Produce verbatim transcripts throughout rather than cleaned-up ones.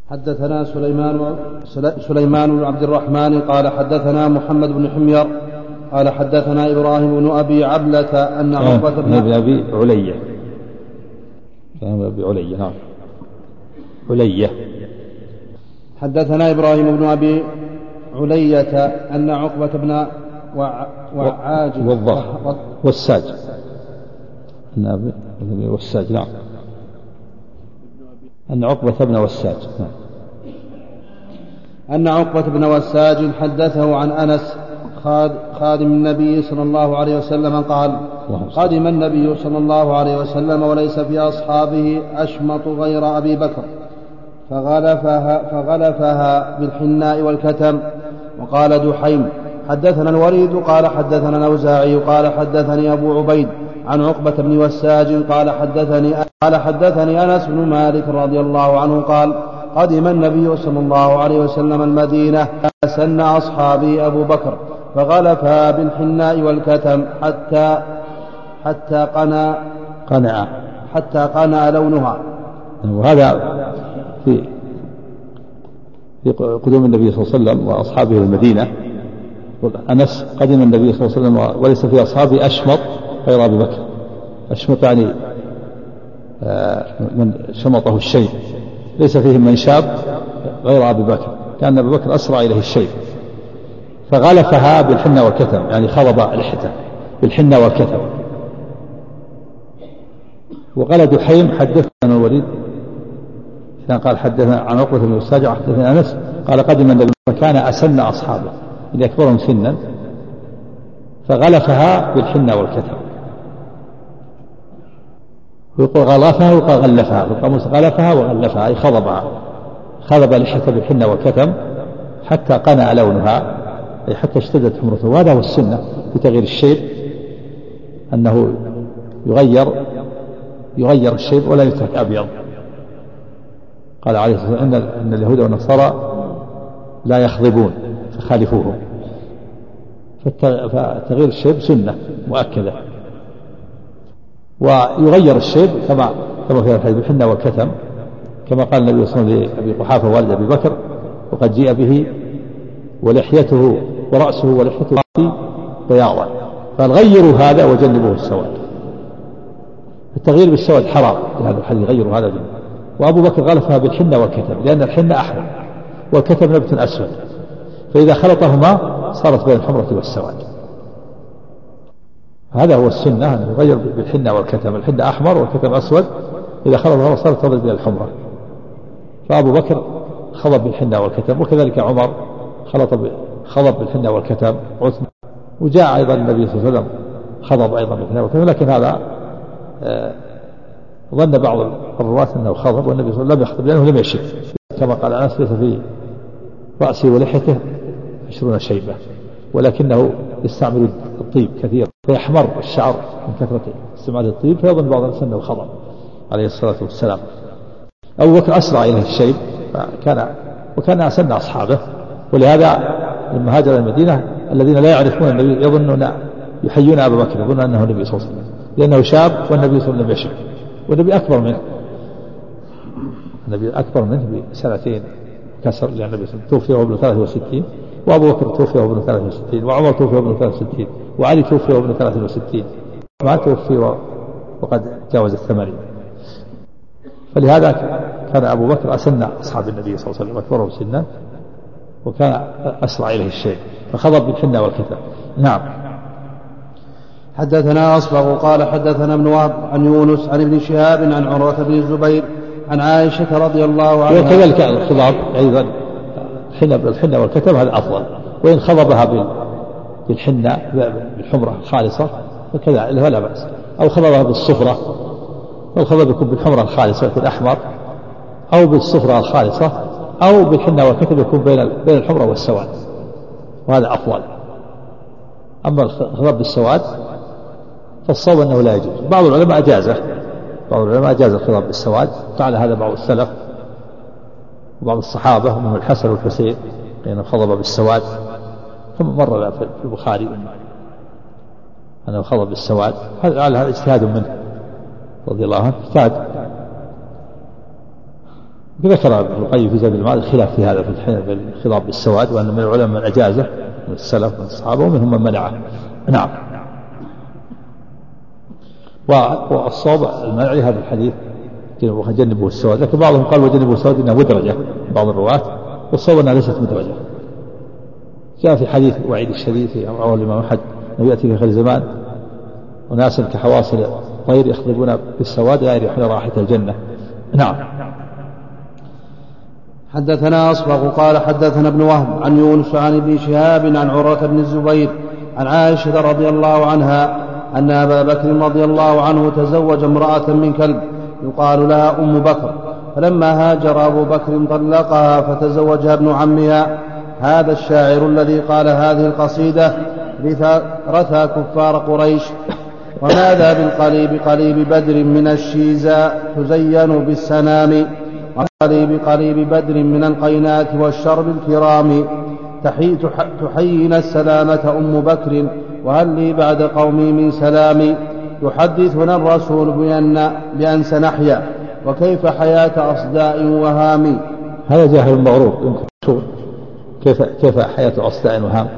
حدثنا سليمان سليمان بن عبد الرحمن قال حدثنا محمد بن حمير قال حدثنا إبراهيم بن أبي عبلة أن عقبة بن أبي علية أبي علية نعم علية حدثنا إبراهيم بن أبي علية أن عقبة بن وعاج والضاء والساج أن أبي والساج نعم أن عقبة بن والساج نعم. أن عقبة بن والساج حدثه عن أنس خادم النبي صلى الله عليه وسلم قال قدم النبي صلى الله عليه وسلم وليس في أصحابه أشمط غير أبي بكر فغلفها, فغلفها بالحناء والكتم. وقال دحيم حدثنا الوليد قال حدثنا الأوزاعي قال حدثني أبو عبيد عن عقبة بن والساج قال حدثني قال حدثني أنس بن مالك رضي الله عنه قال قدم النبي صلى الله عليه وسلم المدينة سن أصحابه أبو بكر فغلفها بالحناء والكتم حتى حتى قنى قنع حتى قنى لونها. وهذا في في قدوم النبي صلى الله عليه وسلم وأصحابه المدينة. أنس قدم النبي صلى الله عليه وسلم وليس في أصحابه أشمط غير أبي بكر. أشمط يعني من شمطه الشيب، ليس فيهم من شاب غير أبي بكر، كان أبي بكر أسرع إليه الشيب. فغلفها بالحنة والكتم يعني خضب لحيته بالحنة والكتم. وقال دحيم حدثنا الوليد قال حدثنا عن عقبة بن والساج حدثنا أنس قال قدم النبي فكان أسن أصحابه اللي أكبرهم سنا فغلفها بالحنة والكتم. ويقول غلفها ويقول غلفها، في القاموس غلفها وغلفها أي خضبها، خضب لحيته بالحنة والكتم حتى قنى لونها أي حتى اشتدت حمرته. وهذا هو السنة في تغيير الشيب، أنه يغير يغير الشيب ولا يترك أبيض. قال عليه الصلاة والسلام إن اليهود والنصارى لا يخضبون فخالفوهم. فتغيير الشيب سنة مؤكدة. ويغير الشيب كما كما في الحديث بالحنة والكتم كما قال النبي صلى الله عليه وسلم لأبي قحافة والد أبي بكر وقد جيء به ولحيته ورأسه ولحيته بياضا فالغيروا هذا وجنبوه السواد. التغيير بالسواد حرام لهذا الحديث، غيروا هذا جنبه. وأبو بكر غلفها بالحنة والكتم لأن الحنة أحمر والكتم نبت أسود، فإذا خلطهما صارت بين الحمرة والسواد. هذا هو السنة أن يغير بالحنة والكتم، الحنة أحمر والكتم أسود، إذا خلطهما صارت تضرب إلى الحمرة. فأبو بكر خضب بالحنة والكتم، وكذلك عمر خلط خضب بالحنة والكتم، عثمان. وجاء أيضا النبي صلى الله عليه وسلم خضب أيضا بالحنة والكتم، لكن هذا آه ظن بعض الرواة أنه خضب والنبي صلى الله عليه وسلم لم يخضب لأنه لم يشب، كما قال أنس ليس في رأسه ولحيته عشرون شيبة، ولكنه يستعمل الطيب كثير فيحمر الشعر من كثرة استعمال الطيب، فيظن بعض الناس أنه خضب عليه الصلاة والسلام. أبو بكر أسرع إليه الشيب كان وكان أسن أصحابه، ولهذا لما هاجر المدينة الذين لا يعرفون النبي يظنون يحيون أبا بكر، يظنون أنه النبي صلى الله عليه وسلم لأنه شاب والنبي صلى الله عليه وسلم لم يشب، والنبي أكبر منه النبي أكبر منه بسنتين كسر، لأن النبي توفي وهو ابن ثلاثة وستين، وأبو بكر توفي وهو ابن ثلاثة وستين، وعمر توفي وهو ابن ثلاثة وستين، وعلي توفي وهو ابن ثلاثة وستين، ما توفي وقد جاوز الثمانين. فلهذا كان أبو بكر أسن أصحاب النبي صلى الله عليه وسلم أكبرهم سنا، وكان أسرع إليه الشيء فخضب بالحنة والكتم. نعم. حدثنا أصبغ قال حدثنا ابن وهب عن يونس عن ابن شهاب عن عروة بن الزبير عن عائشة رضي الله عنها. وكذلك الخضاب أيضا بالحنة والكتم هذا أفضل، وإن خضبها بالحنة بالحمرة الخالصة فكذا لا بأس، أو خضبها بالصفرة، والخضب يكون بالحمرة الخالصة يكون أحمر، أو بالصفرة الخالصة، أو بالحنة والكتم يكون بين بين الحمرة والسواد، وهذا أفضل. أما الخضب بالسواد فالصواب أنه لا يجوز. بعض العلماء أجازه، بعض العلماء أجاز الخضب بالسواد، فعل هذا بعض السلف وبعض الصحابة ومنهم الحسن والحسين لأنه خضب بالسواد، ثم مر في البخاري أنه خضب بالسواد. هذا اجتهاد منه رضي الله عنه، اجتهد ذكر ابن القيم في زاد المعاد الخلاف في هذا في الخضاب بالسواد، وأن من العلماء من أجازه من السلف من الصحابة ومنهم من منعه. نعم. والصواب المنع هذا الحديث جنبوا السواد، لكن بعضهم قال وجنبوا السواد إنها مدرجة بعض الرواة، والصواب أنها ليست مدرجة. جاء في حديث وعيد الشديد في رواه الإمام أحمد أنه يأتي في آخر الزمان وناس كحواصل الطير يخضبون بالسواد غير يحمل راحة الجنة. نعم. حدثنا أصبغ قال حدثنا ابن وهب عن يونس عن ابن شهاب عن عروة بن الزبير عن عائشة رضي الله عنها أن أبا بكر رضي الله عنه تزوج امرأة من كلب يقال لها أم بكر، فلما هاجر أبو بكر طلقها فتزوجها ابن عمها. هذا الشاعر الذي قال هذه القصيدة رثى كفار قريش. وماذا بالقليب قليب بدر من الشيزاء تزين بالسنام، وقليب قليب بدر من القينات والشرب الكرام. تحي تحيينا السلامة أم بكر وهل لي بعد قومي من سلام. يحدثنا الرسول بأن, بأن سنحيا وكيف حياة أصداء وهام. هذا جاهل مغرور كيف كيف حياة أصداء وهام،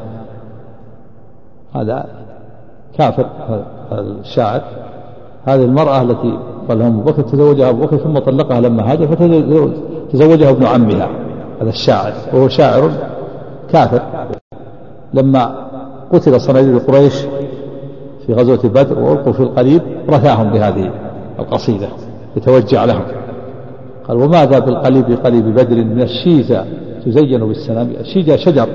هذا كافر. هذا الشاعر هذه المرأة التي قال لهم أبو بكر تزوجها أبو بكر ثم طلقها لما هاجر فتزوجها ابن عمها. هذا الشاعر وهو شاعر كافر. لما قتل صناديد قريش في غزوة بدر وألقوا في القليب رثاهم بهذه القصيدة يتوجع لهم. قال وماذا بالقليب قليب بدر من الشيزة تزين بالسلام. الشيزة شجر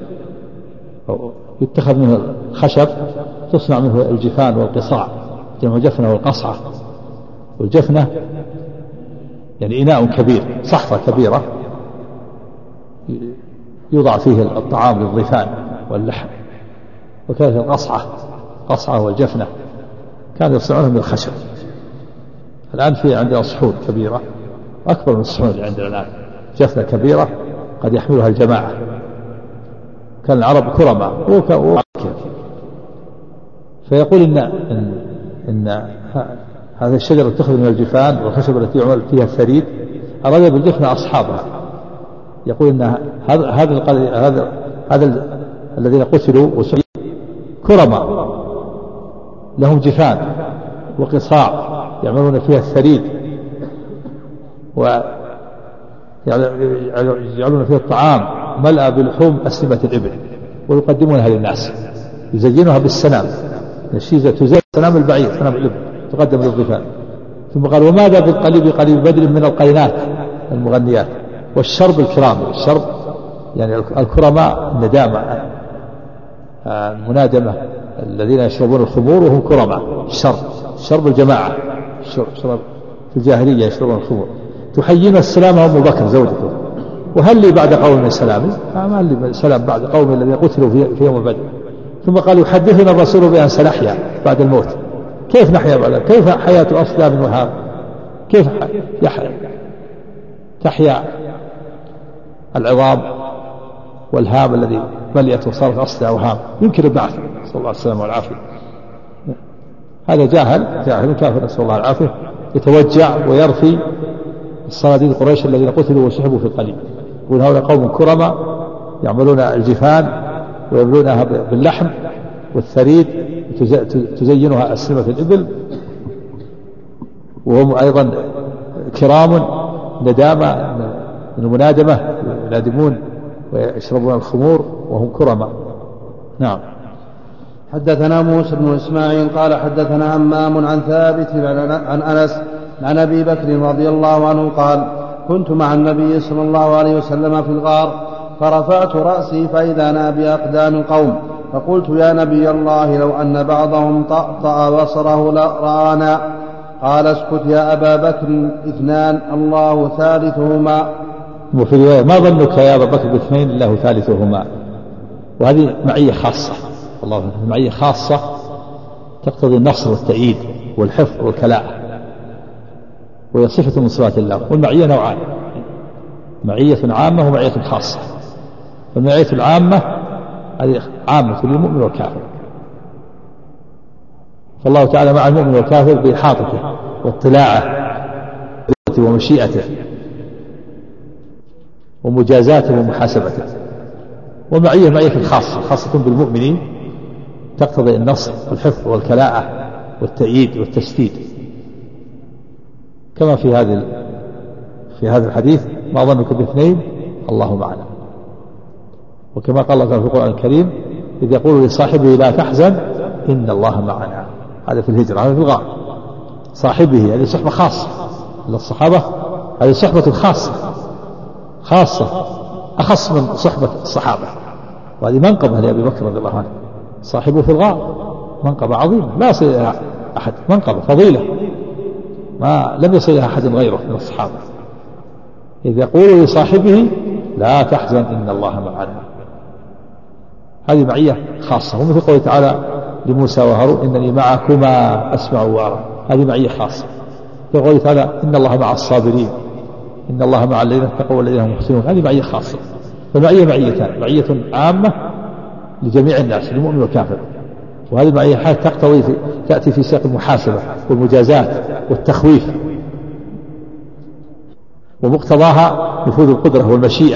يتخذ منه الخشب تصنع منه الجفان والقصاع، جمع جفنة والقصعة. والجفنة يعني إناء كبير صحفة كبيرة يوضع فيه الطعام للضيفان واللحم. وكانت القصعة قصعة والجفنة كانوا يصنعونها من الخشب. الآن في عندنا صحون كبيرة أكبر من الصحون اللي عندنا الآن، جفنة كبيرة قد يحملها الجماعة. كان العرب كرماء وكذا. فيقول إن, إن, إن هذه الشجرة تأخذ من الجفان والخشب التي يعمل فيها الثريد. أراد بالجفنة أصحابها. يقول إن هذا هذا هذا هذا الذين قتلوا وسعيد كرماء لهم جفان وقصاع يعملون فيها الثريد ويجعلون فيها الطعام ملأ بلحوم أسلمة الإبل ويقدمونها للناس يزينها بالسنام. الشيزة تزين سنام البعير سنام الإبل تقدم للضيفان. ثم قال وماذا بالقليب قليب بدر من القينات المغنيات والشرب الكرام. الشرب يعني الكرماء الندامة المنادمة الذين يشربون الخمور وهم كرماء. الشرب الشرب الجماعة شرب في الجاهلية يشربون الخمور. تحيينا السلامة أم بكر زوجته وهل لي بعد قوم من سلامي. ما لي سلام بعد قوم الذين قتلوا في, في يوم بدر. ثم قال يحدثنا الرسول بأن سنحيا بعد الموت. كيف نحيا بعد كيف حياة أصدام وهام. كيف يحيا تحيا العظام والهام الذي ملئت وصارت أصدع وهام. يمكن البعث صلى الله عليه وسلم والعافية. هذا جاهل جاهل كافر نسأل الله العافية يتوجع ويرثي الصناديد قريش الذين قتلوا وسحبوا في القليب. يقول هؤلاء قوم كرماء يعملون الجفان ويبلونها باللحم والثريد تزينها أسلمة الإبل وهم أيضا كرام ندامة من المنادمة ينادمون ويشربون الخمور وهم كرماء. نعم. حدثنا موسى بن إسماعيل قال حدثنا همام عن ثابت عن أنس عن أبي بكر رضي الله عنه قال كنت مع النبي صلى الله عليه وسلم في الغار فرفعت رأسي فإذا أنا بأقدام القوم فقلت يا نبي الله لو أن بعضهم طأطأ بصره لرآنا. قال اسكت يا أبا بكر اثنان الله ثالثهما. وفي رواية ما ظنك يا أبا بكر باثنين الله ثالثهما. وهذه معية خاصة الله معية خاصة تقتضي النصر والتأييد والحفظ والكلاء وهي صفة من صفات الله. والمعية نوعان معية عامة ومعية خاصة. والمعية العامة هذه عامة للمؤمن والكافر. فالله تعالى مع المؤمن والكافر بإحاطته واطلاعه ومشيئته ومجازاته ومحاسبته. ومعية معية خاصة خاصة بالمؤمنين تقتضي النصر والحفظ والكلاءة والتأييد والتسديد، كما في هذا في هذا الحديث: ما ظنك باثنين الله معنا. وكما قال الله في القرآن الكريم: إذ يقول لصاحبه لا تحزن إن الله معنا. هذا في الهجرة، هذا في الغار. صاحبه هذه صحبة خاصة للصحابة، هذه صحبة خاصة خاصة أخص من صحبة الصحابة، وهذه منقبة لأبي بكر رضي الله عنه. صاحبه في الغار منقبة عظيمة لا يصل إليها أحد، منقبة فضيلة ما لم يصل إليها أحد غيره من الصحابة. إذ يقول لصاحبه لا تحزن إن الله معنا، هذه معية خاصة. ومثل قوله تعالى لموسى وهارون: إنني معكما أسمع وأرى، هذه معية خاصة. في قوله تعالى: إن الله مع الصابرين، إن الله مع الذين اتقوا والذين هم محسنون، هذه معية خاصة. فالمعية معيتان: معية عامة لجميع الناس للمؤمن والكافر، وهذه المعية حال تقتضي في تأتي في سياق المحاسبة والمجازات والتخويف، ومقتضاها نفوذ القدرة والمشيئة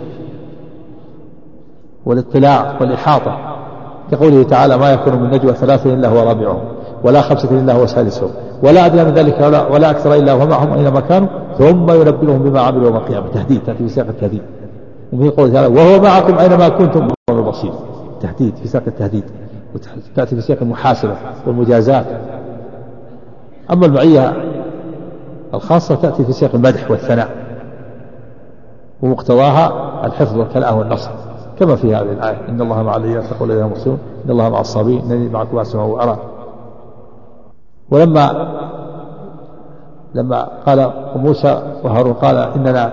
والاطلاع والإحاطة، كقوله تعالى: ما يكون من نجوى ثلاثة إلا هو رابعهم ولا خمسة إلا هو سادسهم ولا أدنى من ذلك ولا, ولا أكثر إلا هو معهم أينما كانوا ثم ينبئهم بما عملوا يوم القيامة. تهديد تأتي في سياق التهديد. وفي قوله تعالى: وهو معكم أينما كنتم وهو بصير، تهديد في سياق التهديد، وتأتي في سياق المحاسبة والمجازات. أما المعية الخاصة تأتي في سياق المدح والثناء، ومقتضاها الحفظ والكلاءة والنصر، كما في هذه الآية: إن الله مع الذين اتقوا والذين هم محسنون، إن الله مع الصابرين، إنني معكم أسمع وأرى. ولما لما قال موسى وهارون قال إننا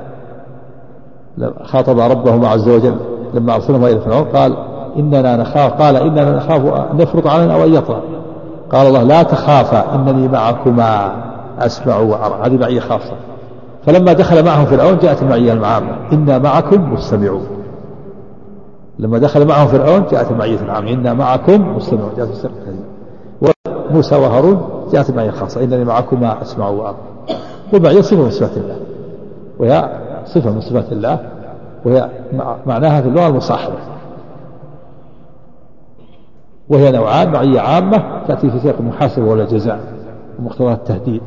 خاطب ربهما عز وجل لما أرسلهما إلى فرعون قال إننا نخاف قال إننا نخاف أن يفرط علينا أو أن يطغى. قال الله: لا تخافا إنني معكما أسمع وأرى، هذه معية خاصة. فلما دخل معهم فرعون جاءت المعية العامة: إنا معكم مستمعون. لما دخل معهم فرعون جاءت المعية العامة: إنا معكم مستمعون، جاءت في وموسى وهارون جاءت المعية الخاصة: إنني معكما أسمع وأرى. والمعية صفة من صفات الله، وهي صفة من صفات الله، وهي معناها في اللغة المصاحبة، وهي نوعان: معية عامة تأتي في سياق المحاسبة ولا جزاء ومقتضى التهديد،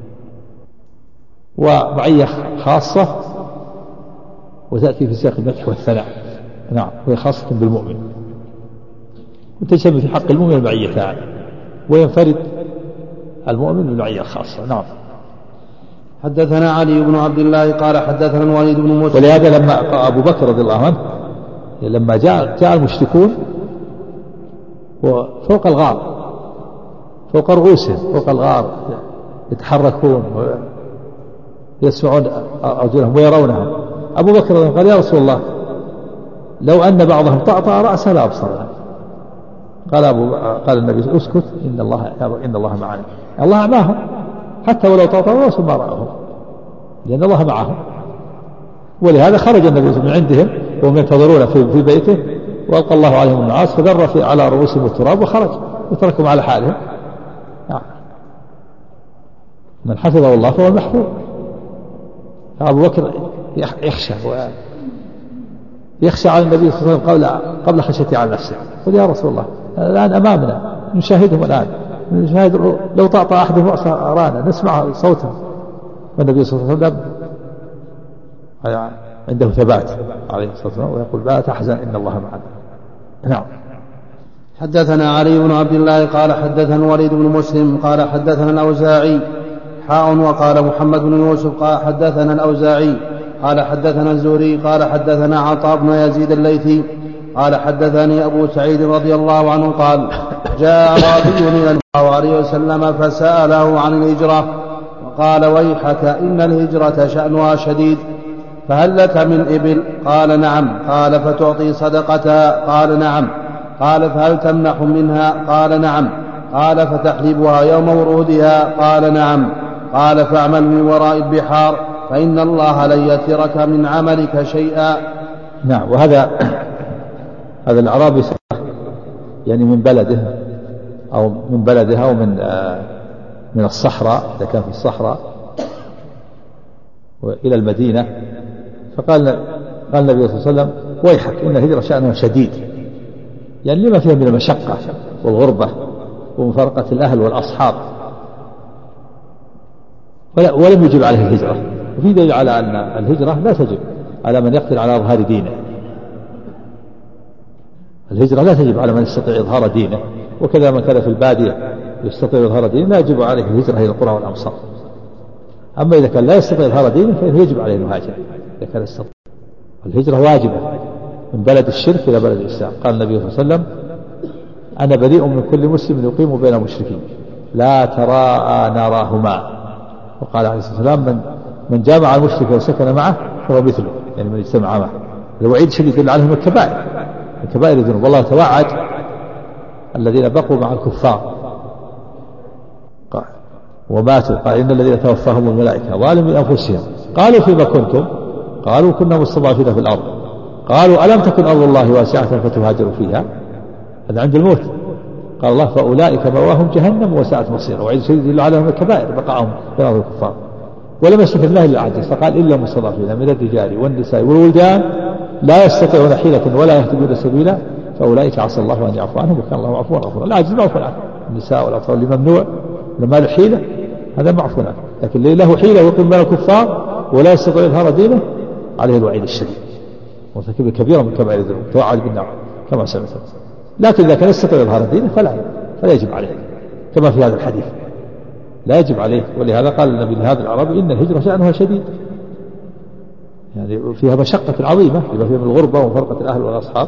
ومعية خاصة وتأتي في سياق المدح والثناء. نعم، وهي خاصة بالمؤمن. وتجتمع في حق المؤمن المعيتان، وينفرد المؤمن بالمعية الخاصة. نعم. حدثنا علي بن عبد الله قال حدثنا الوليد بن مسلم. ولهذا لما أبو بكر رضي الله عنه لما جاء جاء المشركون وفوق الغار، فوق رؤوسهم فوق الغار يتحركون ويسمعون أرجلهم ويرونهم، أبو بكر رضي الله عنه قال: يا رسول الله، لو أن بعضهم طأطأ رأسه لأبصرنا. قال أبو قال النبي: اسكت، إن الله إن الله معنا. الله معهم حتى ولو طأطأ رأسهم ما رأهم، لأن الله معهم. ولهذا خرج النبي من عندهم وهم ينتظرون في بيته، وألقى الله عليهم النعاس فذر على رؤوسهم التراب وخرج وتركهم على حالهم. من حفظه الله فهو المحفوظ. فأبو بكر يخشى يخشى على النبي صلى الله عليه وسلم قبل قبل خشيته على نفسه. قال: يا رسول الله، الآن أمامنا نشاهدهم، الآن نشاهد لو طأطأ أحدهم رأسه أرانا نسمع صوتهم. والنبي صلى الله عليه وسلم عنده ثبات عليه الصلاة والسلام ويقول: لا تحزن إن الله معنا. نعم. حدثنا علي بن عبد الله قال حدثنا الوليد بن مسلم قال حدثنا الأوزاعي حاء وقال محمد بن يوسف قال حدثنا الأوزاعي قال حدثنا الزهري قال حدثنا عطاء بن يزيد الليثي قال حدثني أبو سعيد رضي الله عنه قال: جاء أعرابي إلى الله عليه وسلم فسأله عن الهجرة وقال: ويحك إن الهجرة شأنها شديد، فهل لك من إبل؟ قال: نعم. قال: فتعطي صدقتها؟ قال: نعم. قال: فهل تمنح منها؟ قال: نعم. قال: فتحلبها يوم ورودها؟ قال: نعم. قال: فاعمل من وراء البحار فإن الله لن يترك من عملك شيئا. نعم. وهذا هذا الأعرابي يعني من بلده أو من بلدها أو من من الصحراء، إذا كان في الصحراء، وإلى المدينة فقال قال النبي صلى الله عليه وسلم ويحك إن الهجرة شأنها شديد، يعني لما فيها من المشقة والغربة ومفارقة الأهل والأصحاب، ولم يجب عليه الهجرة. وفي دليل على أن الهجرة لا تجب على من يقدر على إظهار دينه، الهجرة لا تجب على من يستطيع إظهار دينه، وكذا من كان في البادية يستطيع إظهار دينه لا يجب عليه الهجرة إلى القرى والأمصار. أما إذا كان لا يستطيع إظهار دينه فإنه يجب عليه المهاجرة إذا كان يستطيع. الهجرة واجبة من بلد الشرك إلى بلد الإسلام. قال النبي صلى الله عليه وسلم أنا بريء من كل مسلم يقيم بين المشركين لا تراءى ناراهما. وقال عليه الصلاة والسلام من, من جامع المشرك وسكن معه فهو مثله، يعني من اجتمع معه. الوعيد شديد يدل عليهم الكبائر، الكبائر الذنوب. والله توعد الذين بقوا مع الكفار قال وماتوا قال إن الذين توفاهم الملائكة ظالمي أنفسهم قالوا فيما كنتم قالوا كنا مستضعفين في الأرض قالوا ألم تكن أرض الله واسعة فتهاجروا فيها، هذا عند الموت. قال الله فأولئك مأواهم جهنم وساءت مصيرا. وعيد شديد يدل عليهم الكبائر بقاءهم في أرض الكفار. ولم يستثن الله إلا عجز فقال إلا المستضعفين من الرجال والنساء والولدان لا يستطيعون حيلة ولا يهتدون سبيلا فأولئك عسى الله أن يعفو عنهم وكان الله عفوا غفورا. العجز معفو عنه، النساء والأطفال اللي ممنوع لما له حيلة هذا معفو عنه، لكن اللي له حيلة ويقيم بين الكفار ولا يستطيع إظهار دينه عليه الوعيد الشديد، مرتكب كبيرة من كبائر الذنوب توعد بالنار كما سمعت. لكن إذا كان يستطيع إظهار دينه فلا فلا يجب عليه كما في هذا الحديث لا يجب عليه. ولهذا قال النبي لهذا الأعرابي إن الهجرة شأنها شديد، يعني فيها مشقة عظيمة لما فيها من الغربة ومفارقة الأهل والأصحاب.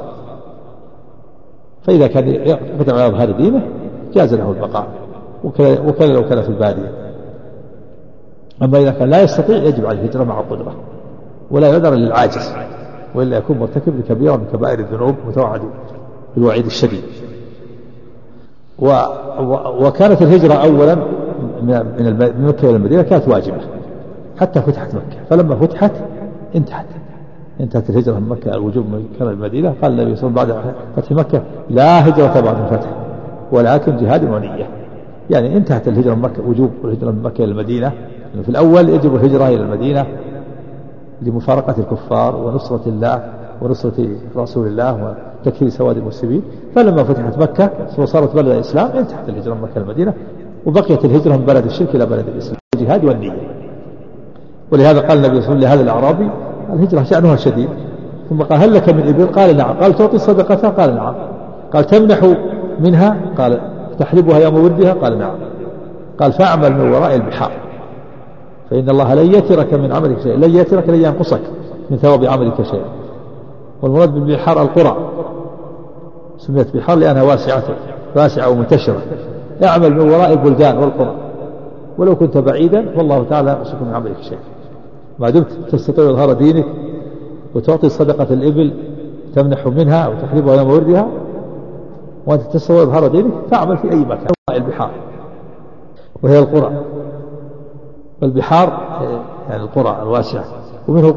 فإذا كان يقدر على إظهار دينه جاز له البقاء وكان لو كان في البادية. أما إذا كان لا يستطيع يجب عليه الهجرة مع القدرة ولا يعذر للعاجز، وإلا يكون مرتكب لكبيرة من كبائر الذنوب متوعد بالوعيد الشديد. و... و... وكانت الهجرة أولا من مكة إلى المدينة كانت واجبة حتى فتحت مكة، فلما فتحت انتهت انتهت الهجرة من مكة الوجوب من مكة إلى المدينة. قال النبي صلى الله عليه وسلم بعد فتح مكة لا هجرة بعد الفتح ولكن جهاد ونية، يعني انتهت الهجرة من مكة وجوب الهجرة من مكة إلى المدينة. في الأول يجب الهجرة إلى المدينة لمفارقة الكفار ونصرة الله ونصرة رسول الله وتكفير سواد المسلمين. فلما فتحت مكة وصارت بلد الإسلام انتهت الهجرة من مكة إلى المدينة وبقيت الهجرة من بلد الشرك إلى بلد الإسلام الجهاد والنية. ولهذا قال النبي صلى الله عليه وسلم لهذا الأعرابي الهجرة شأنها شديد. ثم قال هل لك من إبل؟ قال نعم. قال تعطي صدقتها؟ قال نعم. قال تمنح منها؟ قال تحلبها يوم ولدها؟ قال نعم. قال فاعمل من وراء البحار فإن الله لن يترك من عملك شيء، لن يترك لن ينقصك من ثواب عملك شيء. والمراد بالبحار القرى، سميت بحار لأنها واسعة واسعة ومنتشرة. اعمل من وراء البلدان والقرى ولو كنت بعيدا والله تعالى ينقصك من عملك شيء. ما دمت تستطيع إظهار دينك وتعطي صدقة الإبل تمنح منها وتحلبها يوم وردها وأنت تستطيع إظهار دينك فاعمل في أي مكان. البحار وهي القرى، والبحار يعني القرى الواسعة. ومنه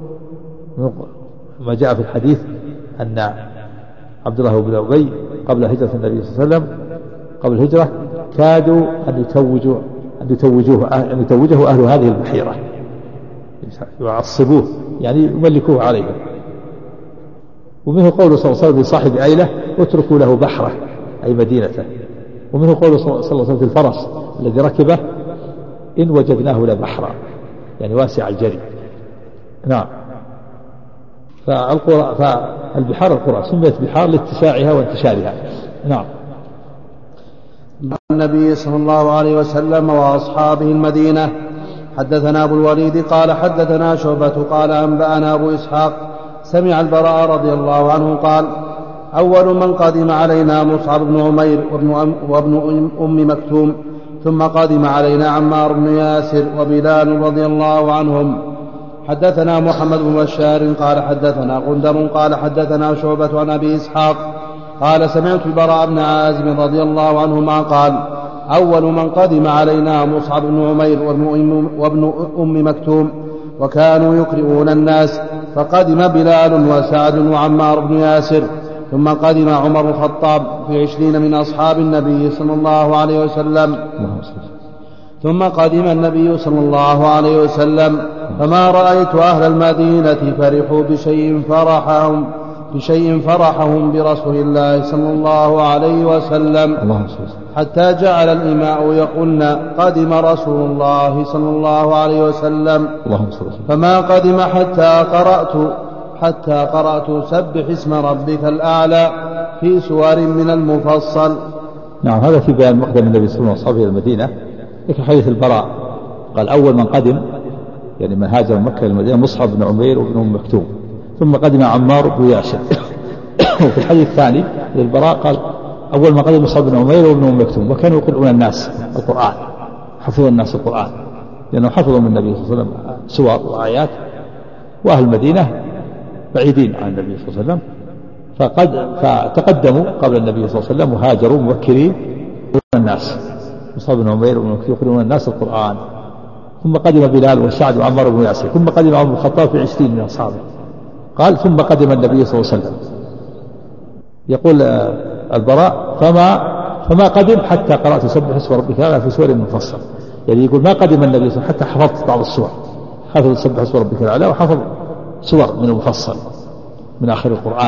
ما جاء في الحديث أن عبد الله بن أبي قبل هجرة النبي صلى الله عليه وسلم قبل الهجرة كادوا أن يتوجوا أن يتوجوه أن يتوجه أهل هذه البحيرة يعصبوه يعني يملكوه عليهم. ومنه قوله صلى الله عليه وسلم لصاحب أيلة اتركوا له بحره أي مدينته. ومنه قوله صلى الله عليه وسلم في الفرس الذي ركبه إن وجدناه لبحرا يعني واسع الجري. نعم. فالقرى فالبحار القرى سميت بحار لاتساعها وانتشارها. نعم. النبي صلى الله عليه وسلم وأصحابه المدينة. حدثنا أبو الوليد قال حدثنا شعبة قال أنبأنا أبو إسحاق سمع البراء رضي الله عنه قال أول من قدم علينا مصعب بن عمير وابن أم, وابن أم مكتوم ثم قدم علينا عمار بن ياسر وبلال رضي الله عنهم. حدثنا محمد بن بشار قال حدثنا غندر قال حدثنا شعبة عن أبي إسحاق قال سمعت البراء بن عازب رضي الله عنهما قال أول من قدم علينا مصعب بن عمير وابن أم مكتوم وكانوا يقرؤون الناس فقدم بلال وسعد وعمار بن ياسر ثم قدم عمر الخطاب في عشرين من أصحاب النبي صلى الله عليه وسلم ثم قدم النبي صلى الله عليه وسلم فما رأيت أهل المدينة فرحوا بشيء فرحهم بشيء فرحهم برسول الله صلى الله عليه وسلم حتى جعل الإماء يقولن قدم رسول الله صلى الله عليه وسلم فما قدم حتى قرأت حتى قرأت سبح اسم ربك الأعلى في سور من المفصل. نعم، هذا في بيان مقدم النبي صلى الله عليه وسلم إلى المدينة. لكن حديث البراء قال أول من قدم يعني من هاجر مكة إلى المدينة مصعب بن عمير وابن أم مكتوم، ثم قدم عمار بن ياسر. وفي الحديث الثاني للبراء قال أول ما قدم مصعب بن عمير وابن أم مكتوم، وكانوا يقرؤون الناس القرآن، حفظوا الناس القرآن لأنه حفظوا من النبي صلى الله عليه وسلم سور وآيات، وأهل المدينة بعيدين عن النبي صلى الله عليه وسلم، فقد فتقدموا قبل النبي صلى الله عليه وسلم وهاجروا مبكرين يقرؤون الناس، مصعب بن عمير وابن مكتوم يقرؤون الناس القرآن. ثم قدم بلال وسعد وعمار بن ياسر، ثم قدم عمر بن الخطاب في عشرين من أصحابه. قال ثم قدم النبي صلى الله عليه وسلم. يقول البراء فما فما قدم حتى قرأت سبح اسم ربك الأعلى في سور مفصل، يعني يقول ما قدم النبي صلى الله عليه وسلم حتى حفظت بعض السور، حفظ سبح اسم ربك الأعلى وحفظ سور من المفصل من آخر القرآن،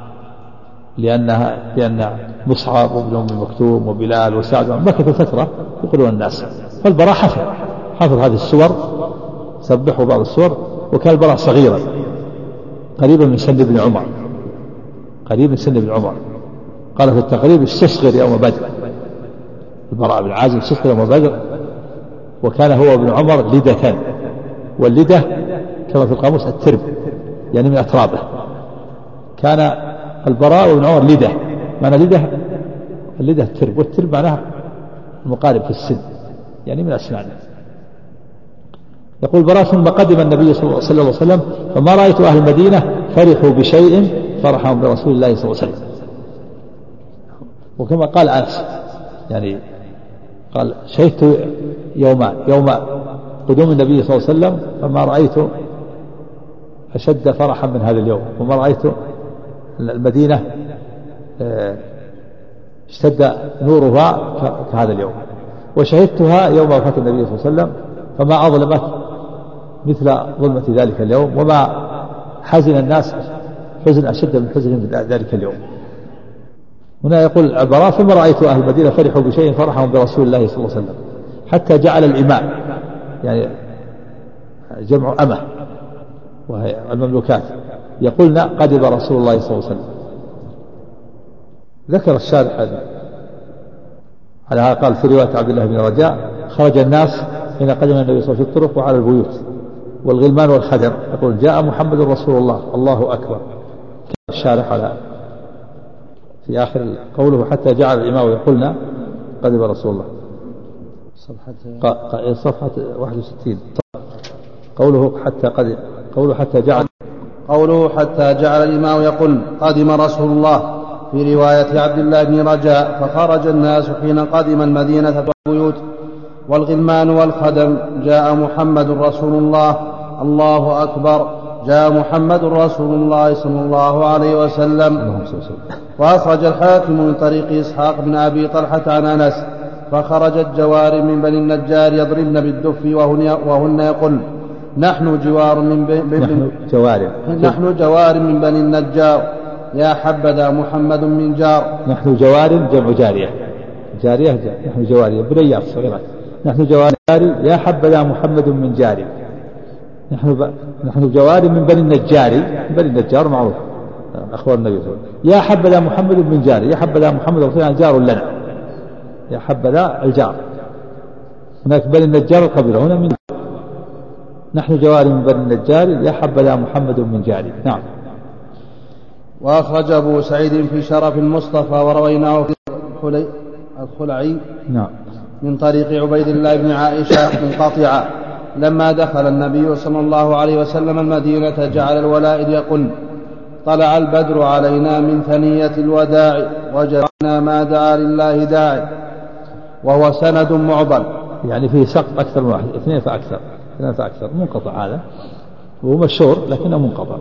لأنها لأن مصعب وابن أم مكتوم وبلال وسعد مكثوا فترة يقولون الناس، فالبراء حفظ حفظ هذه السور، سبحوا بعض السور. وكان البراء صغيرا قريبا من سن ابن عمر، قريب من سن ابن عمر. قال في التقريب استصغر يوم بدر، البراء بن عازب استصغر يوم بدر، وكان هو ابن عمر لدة، واللدة كما في القاموس الترب يعني من أترابه. كان البراء وابن عمر لدة، معنى لدة اللدة الترب، والترب معناها المقارب في السن يعني من أسنانه. يقول البراء ثم قدم النبي صلى الله عليه وسلم فما رأيت أهل المدينة فرحوا بشيء فرحهم برسول الله صلى الله عليه وسلم. وكما قال أنس يعني قال شهدت يوم يوم قدوم النبي صلى الله عليه وسلم فما رأيت أشد فرحا من هذا اليوم، وما رأيت المدينة اشتد نورها كهذا اليوم، وشهدتها يوم وفاة النبي صلى الله عليه وسلم فما أظلمت مثل ظلمة ذلك اليوم، وما حزن الناس حزن أشد من حزنهم ذلك اليوم. هنا يقول البراء ثم رأيت أهل المدينة فرحوا بشيء فرحهم برسول الله صلى الله عليه وسلم حتى جعل الإماء يعني جمع أمة وهي المملوكات يقولنا قدم رسول الله صلى الله عليه وسلم. ذكر الشارح هذا على هذا قال في رواية عبد الله بن رجاء خرج الناس حين قدم النبي صلى الله عليه وسلم في الطرق وعلى البيوت والغلمان والخدم، يقول جاء محمد رسول الله الله أكبر. الشارح على في آخر قوله حتى جعل الإمام يقولنا قدم رسول الله صفحة صفحة واحد وستين قوله حتى قدم قوله حتى جعل قوله حتى جعل الإمام يقول قدم رسول الله في رواية عبد الله بن رجاء فخرج الناس حين قدم المدينة والبيوت والغلمان والخدم جاء محمد رسول الله الله أكبر جاء محمد رسول الله صلى الله عليه وسلم. وأخرج الحاكم من طريق إسحاق بن أبي طلحة عن أنس فخرجت جوار من بني النجار يضربن بالدف وهن, وهن يقول نحن جوار من بني نحن جوار نحن جوار من بني النجار يا حبذا محمد من جار. نحن جوار جمع جارية جارية جار. نحن جوارية بريات صغيرات نحن جوار يا حبذا محمد من جاري. نحن ب... نحن جوار من بني النجار، بني النجار معروف أخبار النبي صلى الله عليه وسلم يا حبذا محمد من جاري، يا حبذا محمد رسول الله جار لنا، يا حبذا الجار. هناك بني النجار القبيلة هنا من نحن جوار من بني النجار يا حبذا محمد من جاري. نعم. وأخرج أبو سعيد في شرف المصطفى ورويناه في الخلعي نعم من طريق عبيد الله بن عائشة منقطعة لما دخل النبي صلى الله عليه وسلم المدينة جعل الولائد يقول طلع البدر علينا من ثنية الوداع وجعلنا ما دعا لله داعي، وهو سند معضل يعني فيه سقط أكثر من واحد اثنين فأكثر اثنين فأكثر منقطع، هذا وهو مشهور لكنه منقطع.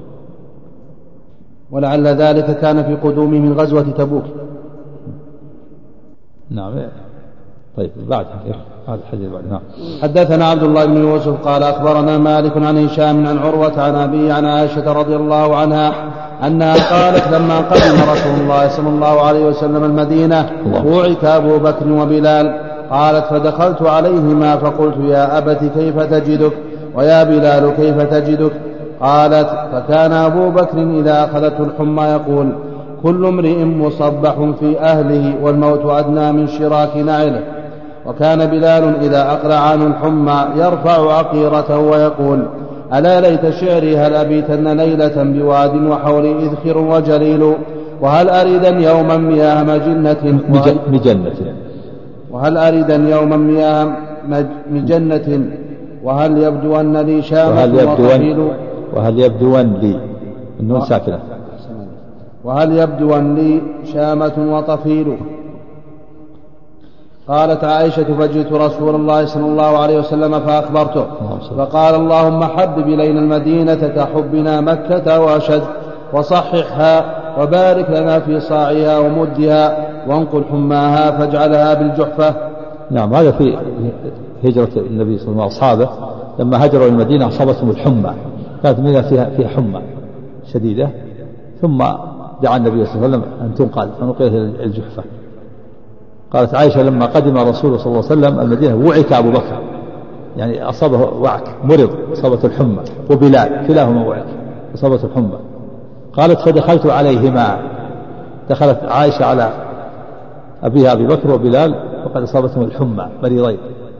ولعل ذلك كان في قدومه من غزوة تبوك. نعم طيب بعد هذا الحديث بعد. نعم. حدثنا عبد الله بن يوسف قال أخبرنا مالك عن هشام عن عروة عن أبي عن عائشة رضي الله عنها أنها قالت لما قدم رسول الله صلى الله عليه وسلم المدينة وعك أبو بكر وبلال قالت فدخلت عليهما فقلت يا أبت كيف تجدك ويا بلال كيف تجدك قالت فكان أبو بكر إذا أخذته الحمى يقول كل امرئ مصبح في أهله والموت أدنى من شراك نعله وكان بلال إذا أقلع عنه الحمى يرفع عقيرته ويقول ألا ليت شعري هل أبيتن ليلة بواد وحولي إذخر وجليل وهل أريدا يوما مياه مجنة مجنة وهل أريدا يوما مياه مجنة وهل يبدو أن لي شامة وطفيل وهل يبدو أن لي النون ساكنة وهل يبدو أن لي شامة وطفيل. قالت عائشة فجئت رسول الله صلى الله عليه وسلم فأخبرته فقال اللهم حبب إلينا المدينة كحبنا مكة وأشد وصححها وبارك لنا في صاعها ومدها وانقل حماها فاجعلها بالجحفة. نعم. هذا في هجرة النبي صلى الله عليه وسلم وأصحابه لما هجروا المدينة أصابتهم الحمى كانت المدينة فيها, فيها حمى شديدة ثم دعا النبي صلى الله عليه وسلم أن تنقل فنقلت الجحفة. قالت عائشة لما قدم الرسول صلى الله عليه وسلم المدينة وعك أبو بكر يعني أصابه وعك مرض أصابته الحمى وبلال كلاهما وعك أصابته الحمى. قالت فدخلت عليهما دخلت عائشة على أبيها أبي بكر وبلال وقد أصابتهم الحمى مريضين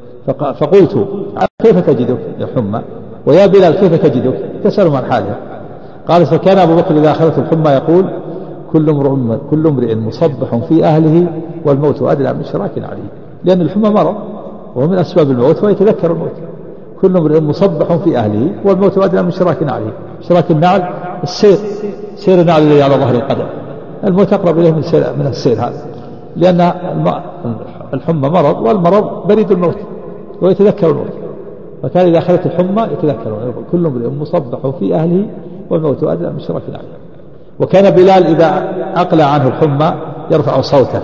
فقلت كيف تجدك يا حمى ويا بلال كيف تجدك تسألهم عن حالها. قالت فكان أبو بكر إذا أخذته الحمى يقول كل امرئ كل امرئ مصبح في أهله والموت أدنى من شراك عليه لأن الحمى مرض وهو من أسباب الموت ويتذكر الموت. كل امرئ مصبح في أهله والموت أدنى من شراك عليه. شراك النعل السير سير النعل الذي على ظهر القدم الموت أقرب إليه من, سير من السير هذا لأن الحمى مرض والمرض بريد الموت ويتذكر الموت. فكان إذا أخذت الحمى يتذكر كل امرئ مصبح في أهله والموت أدنى من شراك عليه. وكان بلال إذا أقلع عنه الحمى يرفع صوته